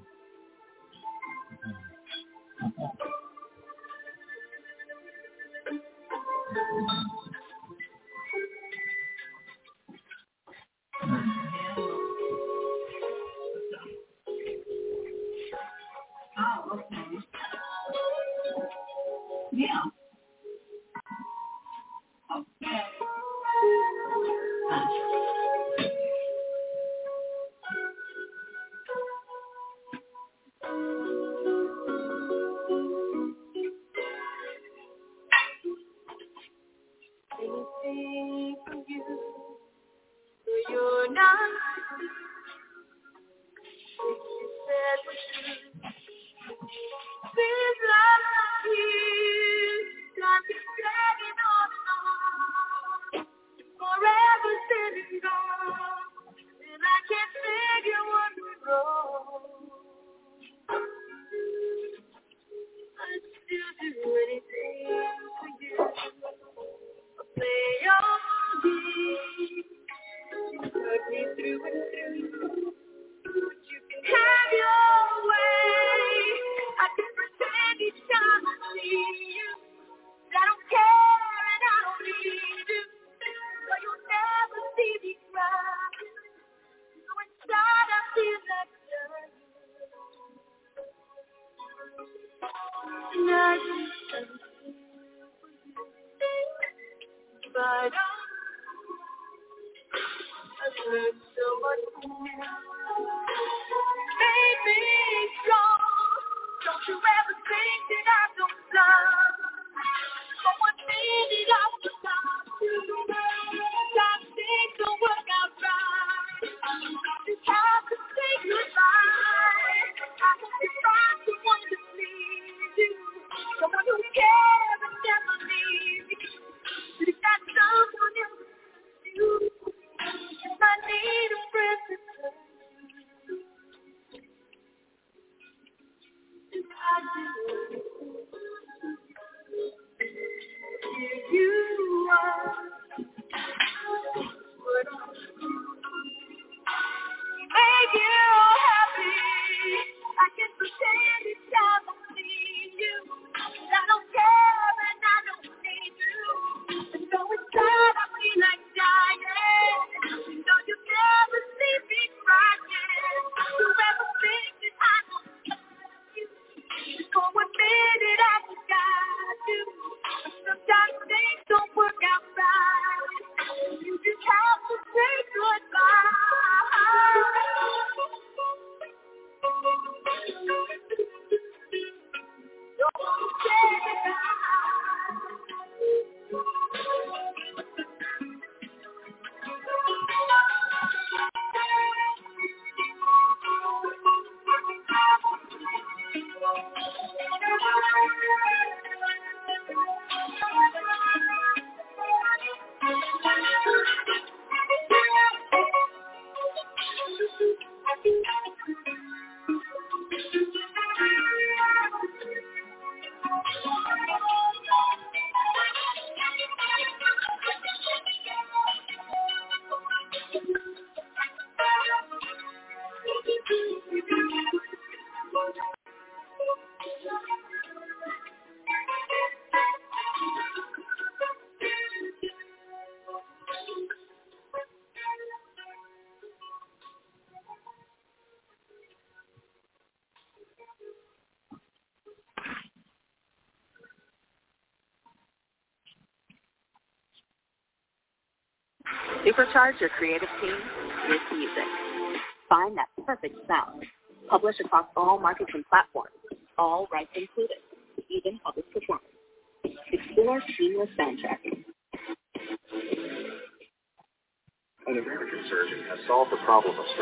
Oh, okay. Yeah. Okay. Anything for you, so you're not. You said was true. These love years got me dragging on and on, forever sitting gone, and I can't figure what's wrong. I'd still do anything for you. Play your game, you hurt me through and through. But you can have your way. I can pretend each time I see you that I don't care and I don't need you. So you'll never see me cry. So inside I feel like dying. And I just but I've learned so much more. Made me strong. Don't you ever think that I don't love. But one minute I was about to. Sometimes things don't work out right. Just have to say goodbye. I hope you find someone to please you. Someone who cares and never leaves you. But if that someone else is you, I need a friend to turn to. If I do, here you are. What make you happy? I can pretend each time I see you. I don't care and I don't need you. So inside I feel like dying. You know you never see me crying. You ever think that I don't love you? For one minute I forgot you. Sometimes things don't work out right. You just have to say goodbye. Don't say Supercharge your creative team with music. Find that perfect sound. Publish across all markets and platforms, all rights included, even public performance. Explore seamless sound tracking. An American surgeon has solved the problem of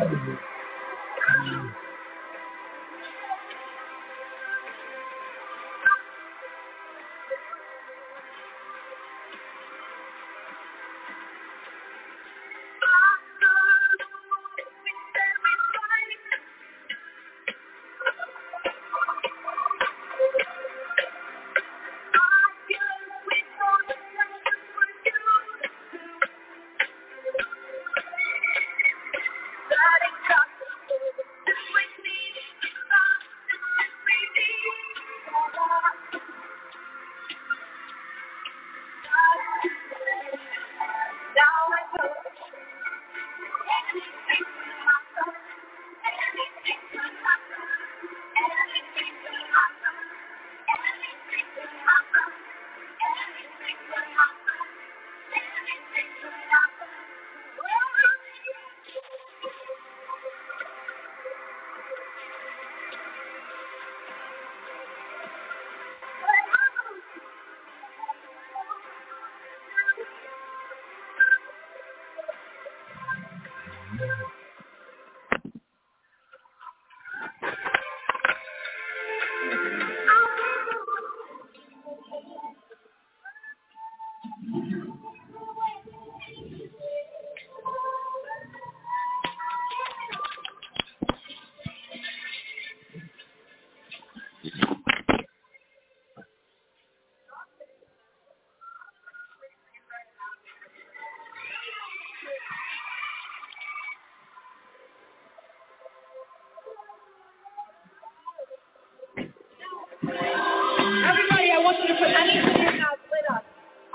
Everybody, I want you to put anything in your mouth lit up.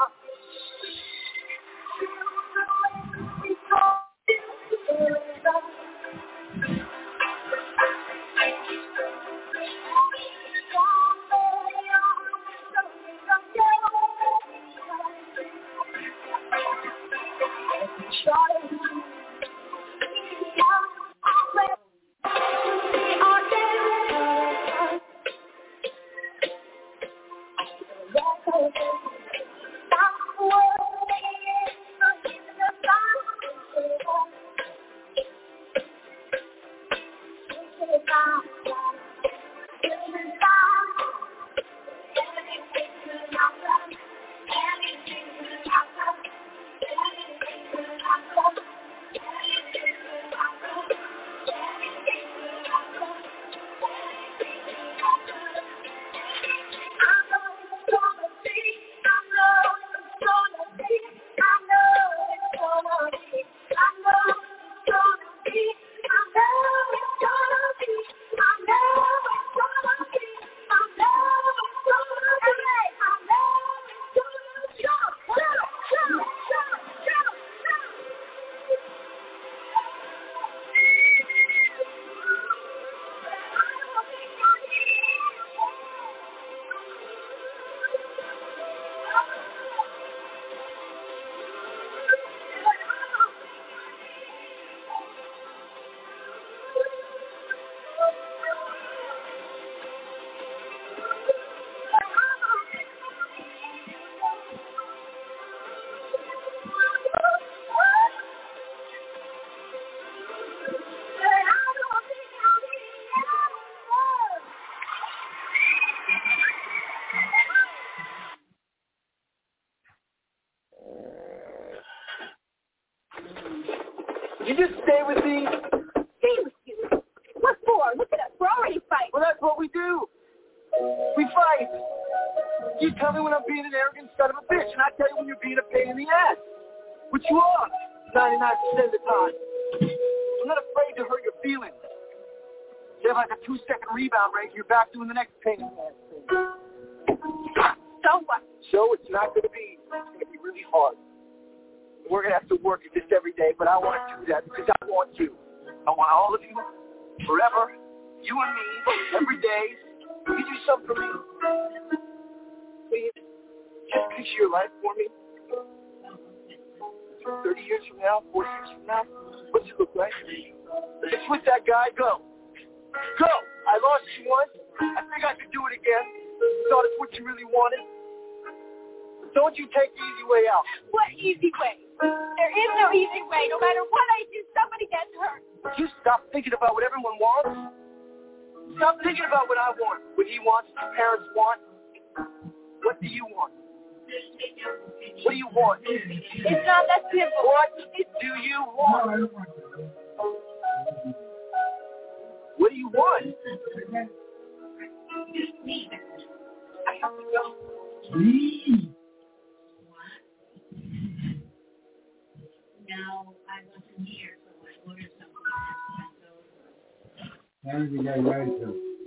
You just stay with me. Stay with you? What for? Look at us. We're already fighting. Well, that's what we do. We fight. You tell me when I'm being an arrogant son of a bitch, and I tell you when you're being a pain in the ass. Which you are, 99% of the time. I'm not afraid to hurt your feelings. You have like a 2-second rebound rate, you're back doing the next pain in the ass thing. So what? So it's not going to be. It's going to be really hard. We're going to have to work at this every day, but I want to do that because I want you. I want all of you, forever, you and me, every day. Will you do something for me? Please, just picture your life for me. 30 years from now, 40 years from now, what's it look like? It's with that guy, go. Go! I lost you once. I think I could do it again. Thought it's what you really wanted. Don't you take the easy way out. What easy way? There is no easy way. No matter what I do, somebody gets hurt. You stop thinking about what everyone wants. Stop thinking about what I want, what he wants, what your parents want. What do you want? What do you want? It's not that simple. What do you want? What do you want? Just me. I have to go. Now I wasn't here, so I ordered something. How did you guys write it?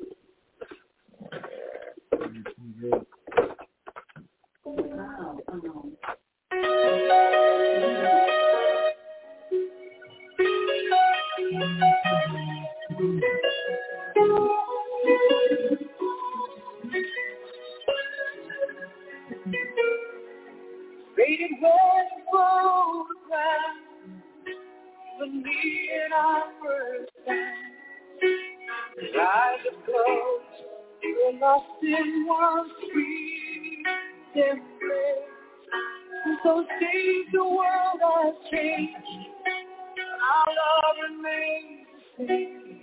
Faded when photograph with me and our first time. Eyes are closed, we're lost in one sweet embrace. Since those days the world has changed, our love remains the same.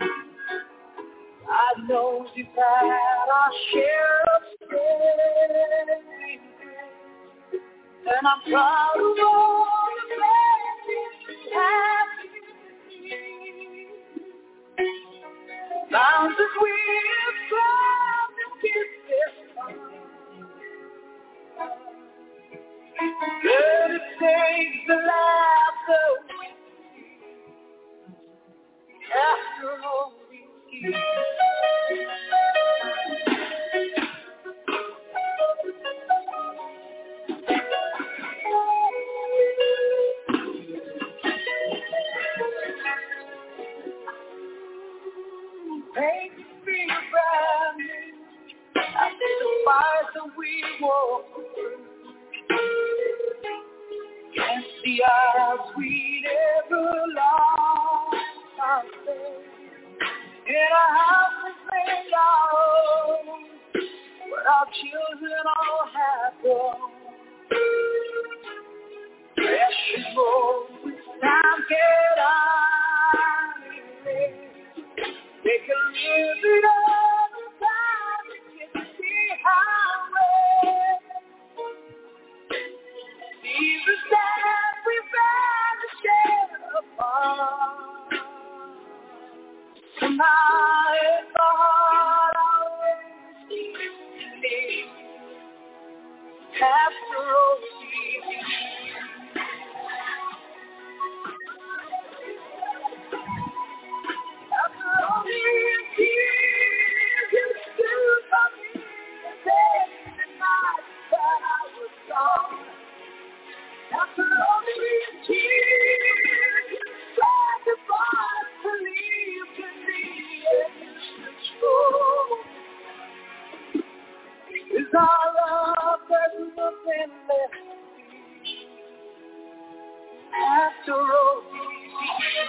I know you've had our share of strain. And I'm proud of all the blessings you have given me. Mountains we have climbed to get this far. Let it take the laughter with me. After all these years. Make me feel brand new. I see the fires that we walk through. Can't see our sweet everlasting faith. In a house we made our own, but our children all have grown. Precious moments time can I erase. They can live it all the time and get to see how well. Jesus that we've had to share apart. Tonight in my heart I'll always after all these years. After all these years, you stood by me and said the night that I was gone. After all these years, you sacrificed to leave to me and it's true. Is our love there's nothing left to be. After all these years.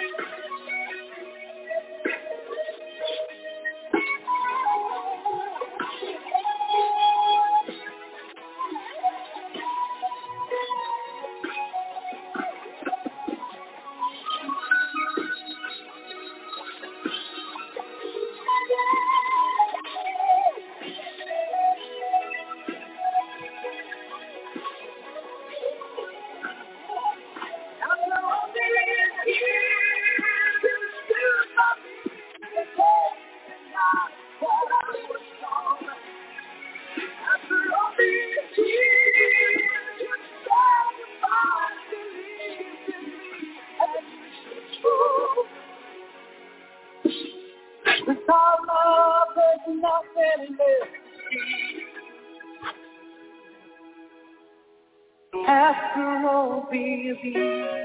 After all these years.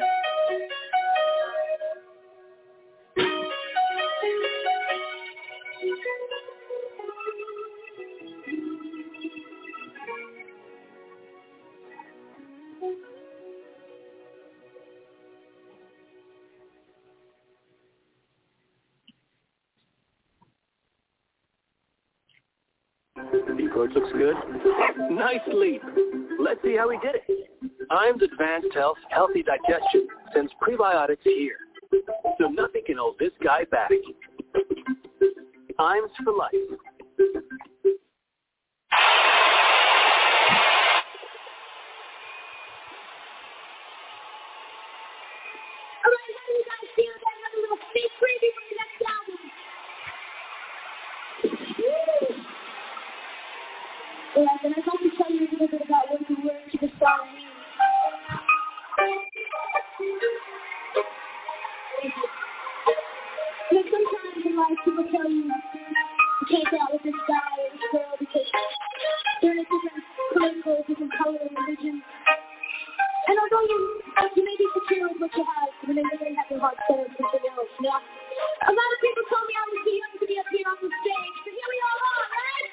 The approach looks good. Nice leap. Let's see how he did it. IAMS Advanced Health Healthy Digestion sends prebiotics here, so nothing can hold this guy back. IAMS for life. And I'd like to tell you a little bit about what the word to the song means. Sometimes in life people tell you can't get out with this guy or this girl because they're in a different political, different color or religion. And although you may be secure with what you have, you may really have your heart set on something else, you know? A lot of people told me I was too young to be up here on the stage, but here we all are, right?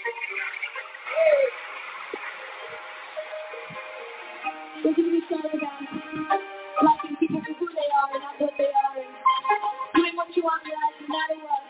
We're going to be sorry about liking people for who they are and not what they are, and doing what you want in life no matter what.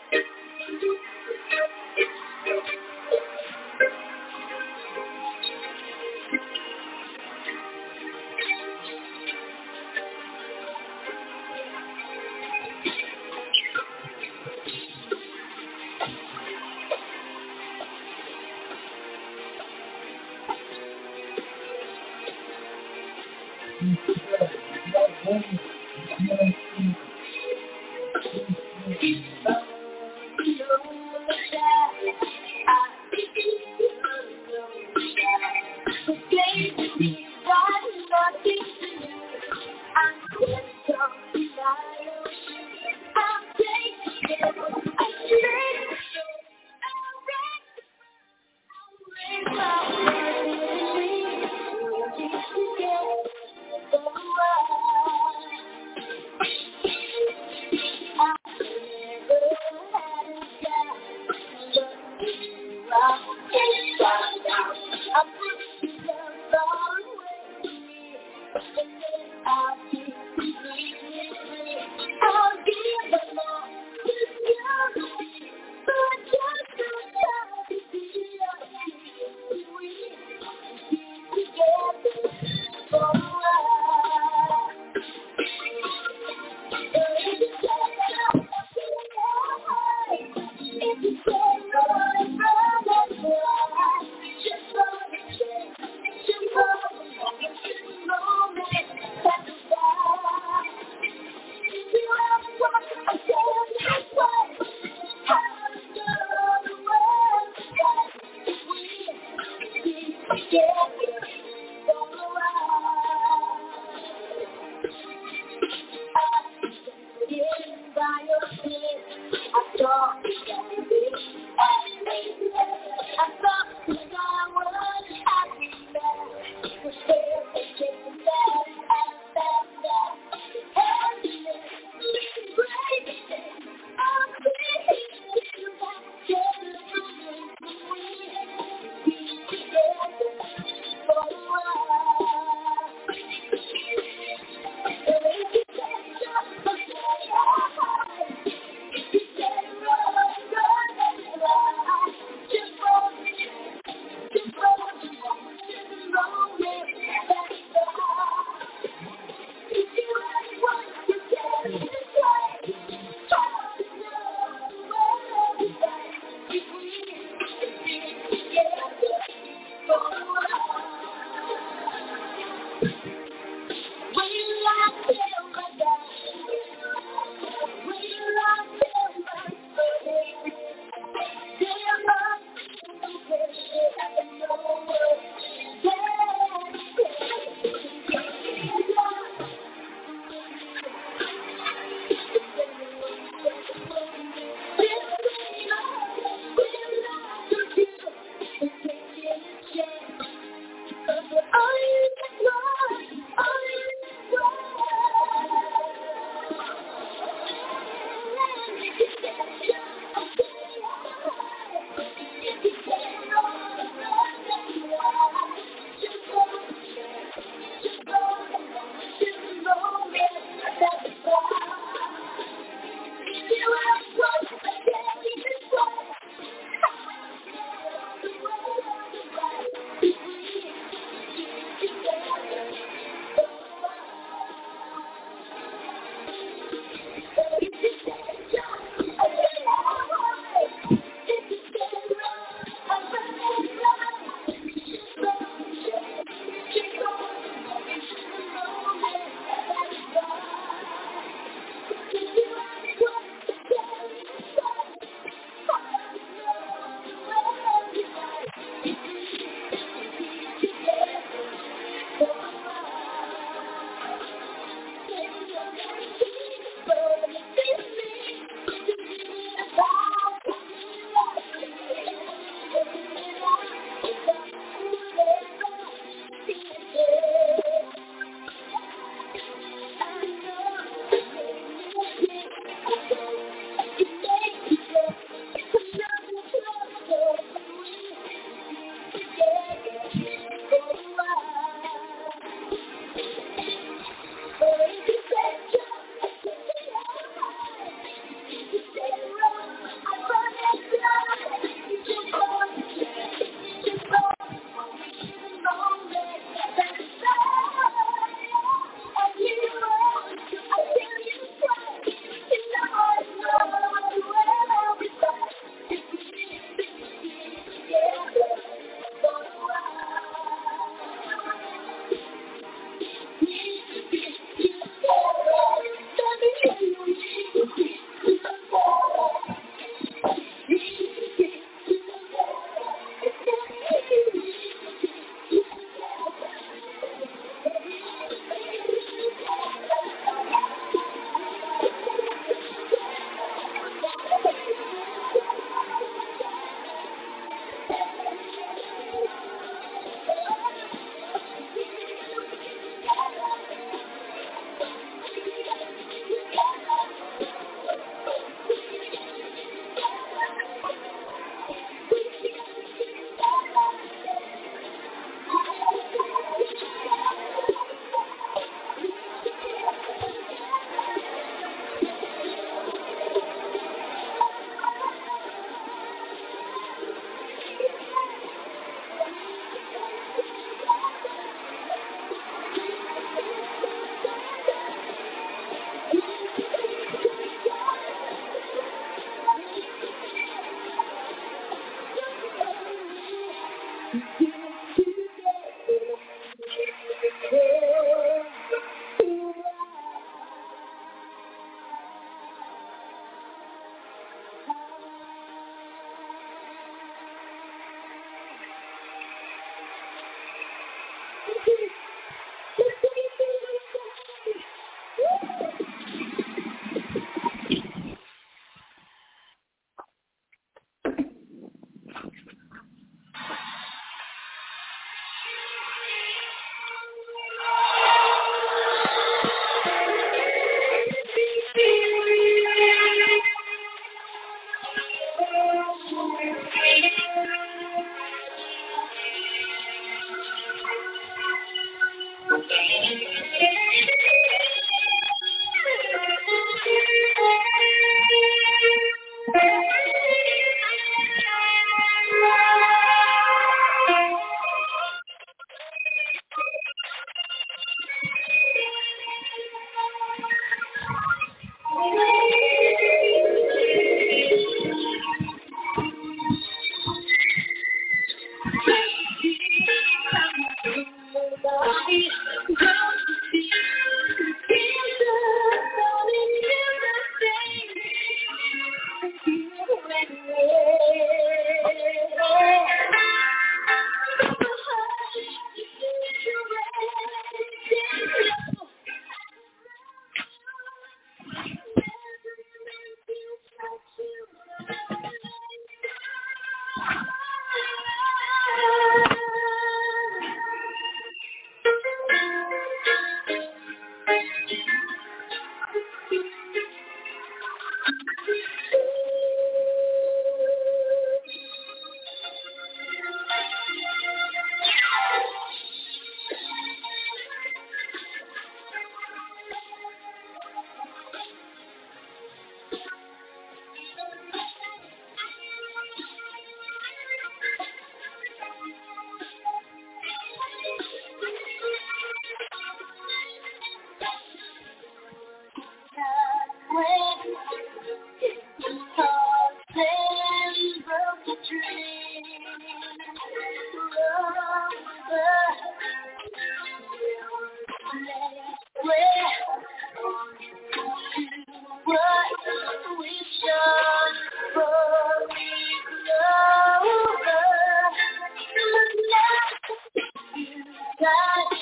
God.